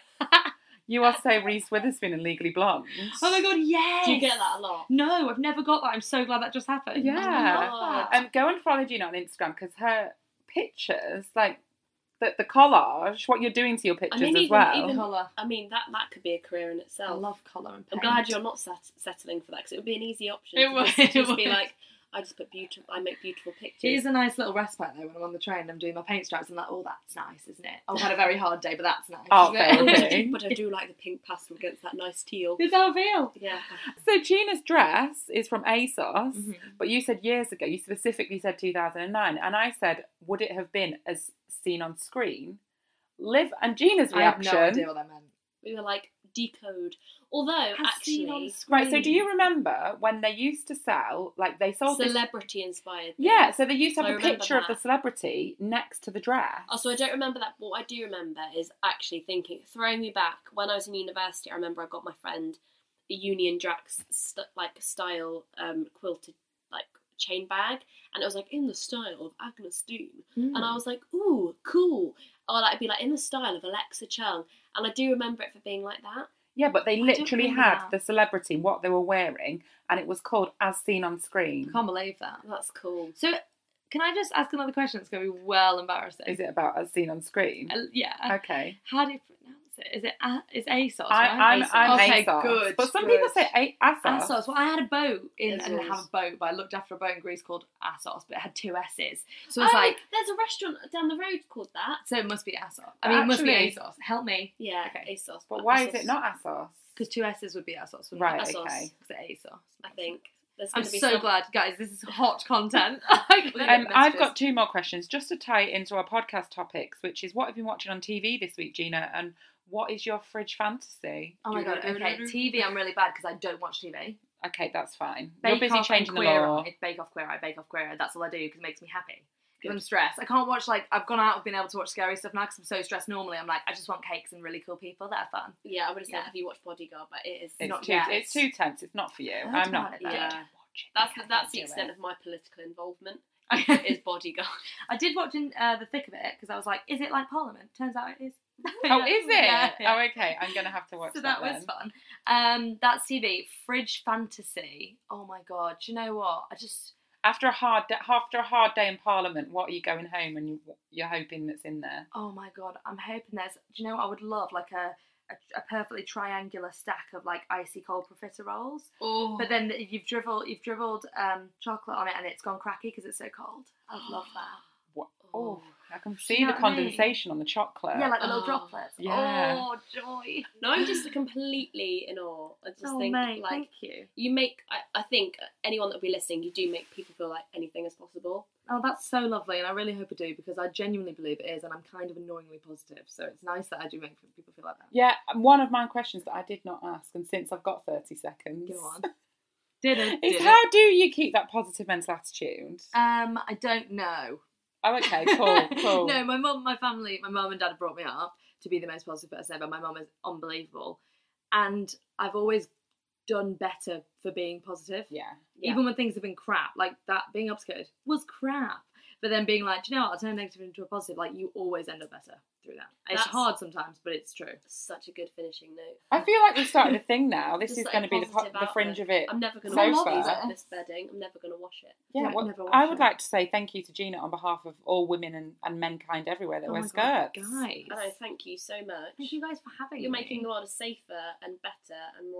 [SPEAKER 5] You are so Reese Witherspoon and Legally Blonde.
[SPEAKER 8] Oh my god, yes!
[SPEAKER 4] Do you get that a lot?
[SPEAKER 8] No, I've never got that. I'm so glad that just happened.
[SPEAKER 5] Yeah.
[SPEAKER 4] God.
[SPEAKER 5] And go and follow Gina on Instagram because her pictures, like the the collage, what you're doing to your pictures
[SPEAKER 4] mean,
[SPEAKER 5] as
[SPEAKER 4] even-
[SPEAKER 5] well.
[SPEAKER 4] even-
[SPEAKER 8] Colour.
[SPEAKER 4] I mean, that that could be a career in
[SPEAKER 8] I
[SPEAKER 4] itself.
[SPEAKER 8] love colour and
[SPEAKER 4] I'm
[SPEAKER 8] paint.
[SPEAKER 4] glad you're not set, settling for that because it would be an easy option.
[SPEAKER 8] It
[SPEAKER 4] to
[SPEAKER 8] would,
[SPEAKER 4] just,
[SPEAKER 8] it
[SPEAKER 4] just be
[SPEAKER 8] would.
[SPEAKER 4] like, I just put beautiful. I make beautiful pictures.
[SPEAKER 8] It is a nice little respite though when I'm on the train and I'm doing my paint stripes. I'm like, oh, that's nice, isn't it? I've had a very hard day, but that's nice.
[SPEAKER 5] Oh,
[SPEAKER 8] isn't it?
[SPEAKER 5] fair
[SPEAKER 4] but, I
[SPEAKER 5] Okay.
[SPEAKER 4] do, but I do like the pink pastel against that nice teal.
[SPEAKER 8] Is that how I feel?
[SPEAKER 4] Yeah.
[SPEAKER 5] So Gina's dress is from ASOS,
[SPEAKER 8] Mhm.
[SPEAKER 5] but you said years ago, you specifically said two thousand nine, and I said, would it have been as seen on screen? Liv and Gina's
[SPEAKER 8] I have
[SPEAKER 5] reaction.
[SPEAKER 8] no idea what that meant.
[SPEAKER 4] We were like decode. Although
[SPEAKER 8] Has seen on
[SPEAKER 4] actually,
[SPEAKER 8] screen.
[SPEAKER 5] Right, so do you remember when they used to sell, like they sold this...
[SPEAKER 4] celebrity inspired.
[SPEAKER 5] Yeah, so they used to
[SPEAKER 4] I
[SPEAKER 5] have a
[SPEAKER 4] remember
[SPEAKER 5] picture of the
[SPEAKER 4] that.
[SPEAKER 5] celebrity next to the dress.
[SPEAKER 4] Oh, so I don't remember that. But what I do remember is actually thinking, throwing me back when I was in university. I remember I got my friend a Union Jack's st- like style um, quilted like chain bag, and it was like in the style of Agnes Dean,
[SPEAKER 8] Mm.
[SPEAKER 4] and I was like, ooh, cool. Or like it'd be like in the style of Alexa Chung, and I do remember it for being like that.
[SPEAKER 5] Yeah, but they
[SPEAKER 8] don't
[SPEAKER 5] literally
[SPEAKER 8] remember
[SPEAKER 5] had
[SPEAKER 8] that.
[SPEAKER 5] the celebrity, what they were wearing, and it was called As Seen on Screen.
[SPEAKER 8] I can't believe that.
[SPEAKER 4] That's cool.
[SPEAKER 8] So, can I just ask another question that's going to be well embarrassing?
[SPEAKER 5] Is it about As Seen on Screen?
[SPEAKER 8] Uh, yeah.
[SPEAKER 5] Okay.
[SPEAKER 8] How do you pronounce it? Is it a- it's ASOS,
[SPEAKER 5] I,
[SPEAKER 8] right?
[SPEAKER 5] I'm,
[SPEAKER 8] ASOS.
[SPEAKER 5] I'm
[SPEAKER 8] okay,
[SPEAKER 5] ASOS.
[SPEAKER 8] good.
[SPEAKER 5] But some
[SPEAKER 8] good.
[SPEAKER 5] people say A- ASOS.
[SPEAKER 8] ASOS. Well, I had a boat in,
[SPEAKER 4] It's
[SPEAKER 8] I didn't have
[SPEAKER 4] yours.
[SPEAKER 8] a boat, but I looked after a boat in Greece called ASOS, but it had two S's. So
[SPEAKER 4] Oh,
[SPEAKER 8] it's like,
[SPEAKER 4] there's a restaurant down the road called that.
[SPEAKER 8] so it must be ASOS. I mean, it must be
[SPEAKER 5] Actually-
[SPEAKER 8] ASOS. Help me.
[SPEAKER 4] Yeah,
[SPEAKER 8] Okay.
[SPEAKER 4] ASOS.
[SPEAKER 5] But why is
[SPEAKER 4] ASOS,
[SPEAKER 5] it not ASOS?
[SPEAKER 8] Because two S's would be ASOS, wouldn't
[SPEAKER 5] Right,
[SPEAKER 8] it?
[SPEAKER 4] ASOS.
[SPEAKER 5] okay.
[SPEAKER 8] Because it's ASOS.
[SPEAKER 4] I think there's
[SPEAKER 8] I'm
[SPEAKER 4] going to be
[SPEAKER 8] so
[SPEAKER 4] some...
[SPEAKER 8] glad, guys. This is hot content. I couldn't
[SPEAKER 5] Um,
[SPEAKER 8] miss
[SPEAKER 5] I've
[SPEAKER 8] this.
[SPEAKER 5] got two more questions just to tie it into our podcast topics, which is what have you been watching on T V this week, Gina, and what is your fridge fantasy?
[SPEAKER 8] Oh my god, okay. T V, I'm really bad because I don't watch T V.
[SPEAKER 5] Okay, that's fine.
[SPEAKER 8] Bake
[SPEAKER 5] You're busy
[SPEAKER 8] Off
[SPEAKER 5] changing
[SPEAKER 8] and
[SPEAKER 5] the
[SPEAKER 8] Queer
[SPEAKER 5] law.
[SPEAKER 8] Eye. Bake Off, Queer Eye, Bake Off, Queer Eye. That's all I do because it makes me happy. Because I'm stressed. I can't watch, like, I've gone out of being able to watch scary stuff now because I'm so stressed normally. I'm like, I just want cakes and really cool people that are fun.
[SPEAKER 4] Yeah, I would have said,
[SPEAKER 8] Yeah.
[SPEAKER 4] have you watched Bodyguard? But it is
[SPEAKER 5] It's
[SPEAKER 8] not
[SPEAKER 5] too,
[SPEAKER 8] yet.
[SPEAKER 5] it's too tense. It's not for you.
[SPEAKER 8] I
[SPEAKER 5] I'm
[SPEAKER 8] don't
[SPEAKER 5] not.
[SPEAKER 8] want it.
[SPEAKER 5] I
[SPEAKER 4] Yeah.
[SPEAKER 5] don't watch it.
[SPEAKER 4] That's
[SPEAKER 5] I
[SPEAKER 4] the, that's the
[SPEAKER 5] can't do
[SPEAKER 4] extent
[SPEAKER 5] it.
[SPEAKER 4] of my political involvement.
[SPEAKER 8] I
[SPEAKER 4] Is Bodyguard?
[SPEAKER 8] did watch in uh, the thick of it because I was like, is it like Parliament? Turns out it is.
[SPEAKER 5] Oh, is it?
[SPEAKER 8] Yeah, yeah.
[SPEAKER 5] Oh, okay. I'm going to have to watch
[SPEAKER 8] So
[SPEAKER 5] that
[SPEAKER 8] that was
[SPEAKER 5] then.
[SPEAKER 8] fun. Um, that's T V. Fridge Fantasy. Oh my god. Do you know what? I just...
[SPEAKER 5] After a hard day, after a hard day in Parliament, what are you going home and you, you're hoping that's in there?
[SPEAKER 8] Oh my god, I'm hoping there's. Do you know what I would love? Like a, a, a perfectly triangular stack of like icy cold profiteroles.
[SPEAKER 4] Oh,
[SPEAKER 8] But then you've dribbled, you've dribbled um, chocolate on it, and it's gone cracky because it's so cold. I'd love that.
[SPEAKER 5] What? Oh, I can
[SPEAKER 8] you
[SPEAKER 5] see
[SPEAKER 8] know
[SPEAKER 5] the
[SPEAKER 8] what I mean?
[SPEAKER 5] condensation on the chocolate.
[SPEAKER 8] Yeah, like the little
[SPEAKER 4] Oh,
[SPEAKER 8] droplets.
[SPEAKER 5] yeah.
[SPEAKER 8] Oh joy.
[SPEAKER 4] no, I'm just completely in awe. I just
[SPEAKER 8] Oh
[SPEAKER 4] think,
[SPEAKER 8] mate,
[SPEAKER 4] like,
[SPEAKER 8] thank you.
[SPEAKER 4] you make, I, I think anyone that will be listening, you do make people feel like anything is possible.
[SPEAKER 8] Oh, that's so lovely, and I really hope I do because I genuinely believe it is, and I'm kind of annoyingly positive. So it's nice that I do make people feel like that.
[SPEAKER 5] Yeah, one of my questions that I did not ask, and since I've got thirty seconds,
[SPEAKER 8] Go on. Didn't.
[SPEAKER 5] is
[SPEAKER 8] didn't.
[SPEAKER 5] how do you keep that positive mental attitude?
[SPEAKER 8] Um, I don't know.
[SPEAKER 5] Oh, okay, cool, cool.
[SPEAKER 8] No, my mum, my family, my mum and dad have brought me up to be the most positive person ever. My mum is unbelievable, and I've always done better for being positive.
[SPEAKER 5] Yeah.
[SPEAKER 4] Yeah.
[SPEAKER 8] Even when things have been crap, like that being upskirted was crap. But then being like, do you know what, I'll turn negative into a positive. Like you always end up better through that. It's
[SPEAKER 4] That's-
[SPEAKER 8] hard sometimes, but it's true.
[SPEAKER 4] Such a good finishing note.
[SPEAKER 5] I feel like we've started a thing now. This
[SPEAKER 4] Just
[SPEAKER 5] is
[SPEAKER 4] like
[SPEAKER 5] going to be the, po-
[SPEAKER 4] positive
[SPEAKER 5] the fringe
[SPEAKER 4] outlook.
[SPEAKER 5] of it.
[SPEAKER 4] I'm never going
[SPEAKER 5] so
[SPEAKER 4] to wash
[SPEAKER 5] far.
[SPEAKER 4] these, this bedding. I'm never going to wash it.
[SPEAKER 5] Yeah,
[SPEAKER 8] Don't
[SPEAKER 5] well,
[SPEAKER 8] never wash
[SPEAKER 5] I would
[SPEAKER 8] it.
[SPEAKER 5] like to say thank you to Gina on behalf of all women and, and mankind everywhere that
[SPEAKER 8] Oh
[SPEAKER 5] wear
[SPEAKER 8] my God,
[SPEAKER 5] skirts.
[SPEAKER 8] guys.
[SPEAKER 4] I know, thank you so much.
[SPEAKER 8] Thank you guys for having
[SPEAKER 4] You're
[SPEAKER 8] me.
[SPEAKER 4] making the world a safer and better and more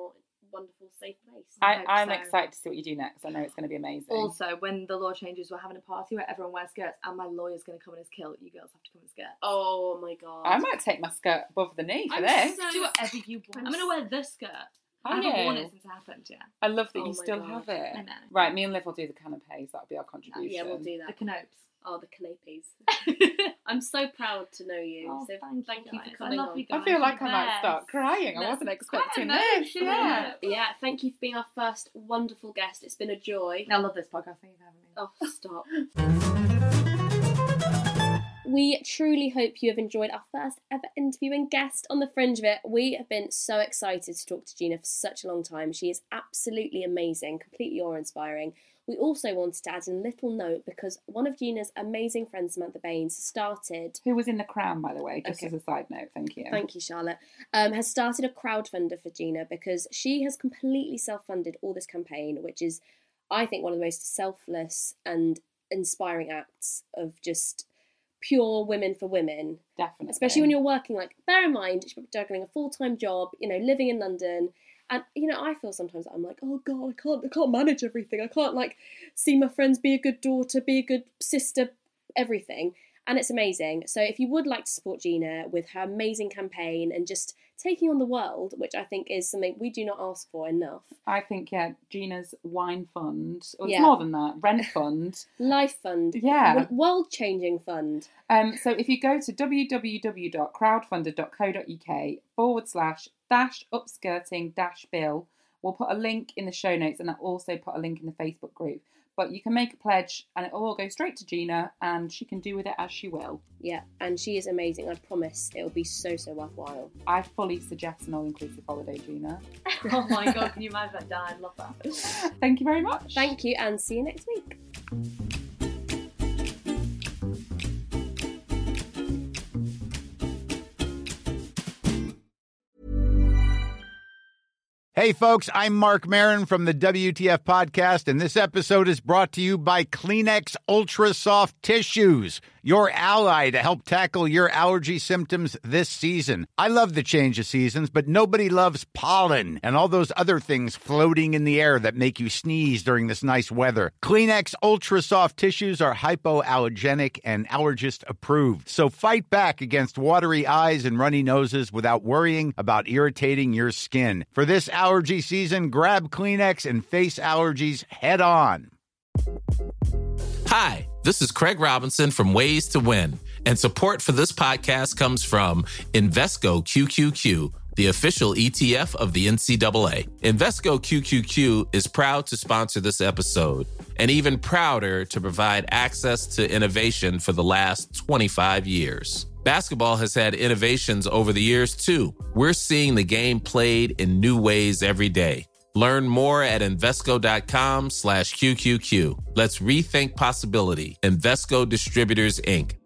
[SPEAKER 4] wonderful, safe place.
[SPEAKER 5] I,
[SPEAKER 8] hope
[SPEAKER 5] I'm
[SPEAKER 8] so.
[SPEAKER 5] excited to see what you do next. I know it's going to be amazing.
[SPEAKER 8] Also, when the law changes, we're having a party where everyone wears skirts, and my lawyer's going to come in his kilt. You girls have to come in skirts.
[SPEAKER 4] Oh my god!
[SPEAKER 5] I might take my skirt above the knee for
[SPEAKER 4] I'm
[SPEAKER 5] this.
[SPEAKER 4] so-
[SPEAKER 8] Do whatever you want. I'm going to wear the skirt.
[SPEAKER 5] Oh,
[SPEAKER 8] I haven't
[SPEAKER 5] yeah.
[SPEAKER 8] worn it since it happened, yeah.
[SPEAKER 5] I love that
[SPEAKER 4] Oh
[SPEAKER 5] you
[SPEAKER 4] my
[SPEAKER 5] still
[SPEAKER 4] God.
[SPEAKER 5] have it.
[SPEAKER 8] I know.
[SPEAKER 5] Right, me and Liv will do the canapes. That'll be our contribution.
[SPEAKER 4] Yeah, we'll do
[SPEAKER 8] The
[SPEAKER 4] that.
[SPEAKER 8] canopes.
[SPEAKER 4] Oh, the canapes. I'm so proud to know you.
[SPEAKER 8] Oh,
[SPEAKER 4] so
[SPEAKER 8] thank you,
[SPEAKER 4] thank you,
[SPEAKER 8] guys.
[SPEAKER 4] for
[SPEAKER 8] I
[SPEAKER 4] coming
[SPEAKER 8] love
[SPEAKER 4] on.
[SPEAKER 8] you guys.
[SPEAKER 5] I feel like I
[SPEAKER 8] You're
[SPEAKER 5] might
[SPEAKER 8] the
[SPEAKER 5] start
[SPEAKER 8] best.
[SPEAKER 5] crying. I
[SPEAKER 8] That's
[SPEAKER 5] wasn't
[SPEAKER 8] quite
[SPEAKER 5] expecting
[SPEAKER 8] emotional,
[SPEAKER 5] this. Yeah.
[SPEAKER 8] isn't it?
[SPEAKER 4] Yeah, thank you for being our first wonderful guest. It's been a joy.
[SPEAKER 8] I love this podcast. Thank you for having me.
[SPEAKER 4] Oh, stop. We truly hope you have enjoyed our first ever interview and guest on The Fringe of It. We have been so excited to talk to Gina for such a long time. She is absolutely amazing, completely awe-inspiring. We also wanted to add in a little note because one of Gina's amazing friends, Samantha Baines, started...
[SPEAKER 5] Who was in The Crown, by the way, just
[SPEAKER 4] Okay.
[SPEAKER 5] as a side note. Thank you.
[SPEAKER 4] Thank you, Charlotte. Um, has started a crowdfunder for Gina because she has completely self-funded all this campaign, which is, I think, one of the most selfless and inspiring acts of just pure women for women.
[SPEAKER 5] Definitely.
[SPEAKER 4] Especially when you're working, like, bear in mind, she's juggling a full-time job, you know, living in London. And, you know, I feel sometimes that I'm like, oh, God, I can't, I can't manage everything. I can't, like, see my friends, be a good daughter, be a good sister, everything. And it's amazing. So if you would like to support Gina with her amazing campaign and just taking on the world, which I think is something we do not ask for enough.
[SPEAKER 5] I think, yeah, Gina's wine fund, or it's
[SPEAKER 4] Yeah.
[SPEAKER 5] more than that, rent fund.
[SPEAKER 4] Life fund.
[SPEAKER 5] Yeah.
[SPEAKER 4] World-changing fund.
[SPEAKER 5] Um, so if you go to www.crowdfunder.co.uk forward slash dash upskirting dash bill, we'll put a link in the show notes and I'll also put a link in the Facebook group. But you can make a pledge and it will all go straight to Gina and she can do with it as she will.
[SPEAKER 4] Yeah, and she is amazing. I promise it'll be so, so worthwhile.
[SPEAKER 5] I fully suggest an all-inclusive holiday, Gina.
[SPEAKER 8] Oh my God, can you imagine that? Dan, I'd love that.
[SPEAKER 5] Thank you very much.
[SPEAKER 4] Thank you and see you next week.
[SPEAKER 9] Hey, folks, I'm Mark Maron from the W T F Podcast, and this episode is brought to you by Kleenex Ultra Soft Tissues, your ally to help tackle your allergy symptoms this season. I love the change of seasons, but nobody loves pollen and all those other things floating in the air that make you sneeze during this nice weather. Kleenex Ultra Soft Tissues are hypoallergenic and allergist approved, so fight back against watery eyes and runny noses without worrying about irritating your skin. For this allergy season, grab Kleenex and face allergies head on.
[SPEAKER 10] Hi, this is Craig Robinson from Ways to Win, and support for this podcast comes from Invesco Q Q Q, the official E T F of the N C double A. Invesco Q Q Q is proud to sponsor this episode, and even prouder to provide access to innovation for the last twenty-five years. Basketball has had innovations over the years, too. We're seeing the game played in new ways every day. Learn more at Invesco.com slash QQQ. Let's rethink possibility. Invesco Distributors, Incorporated.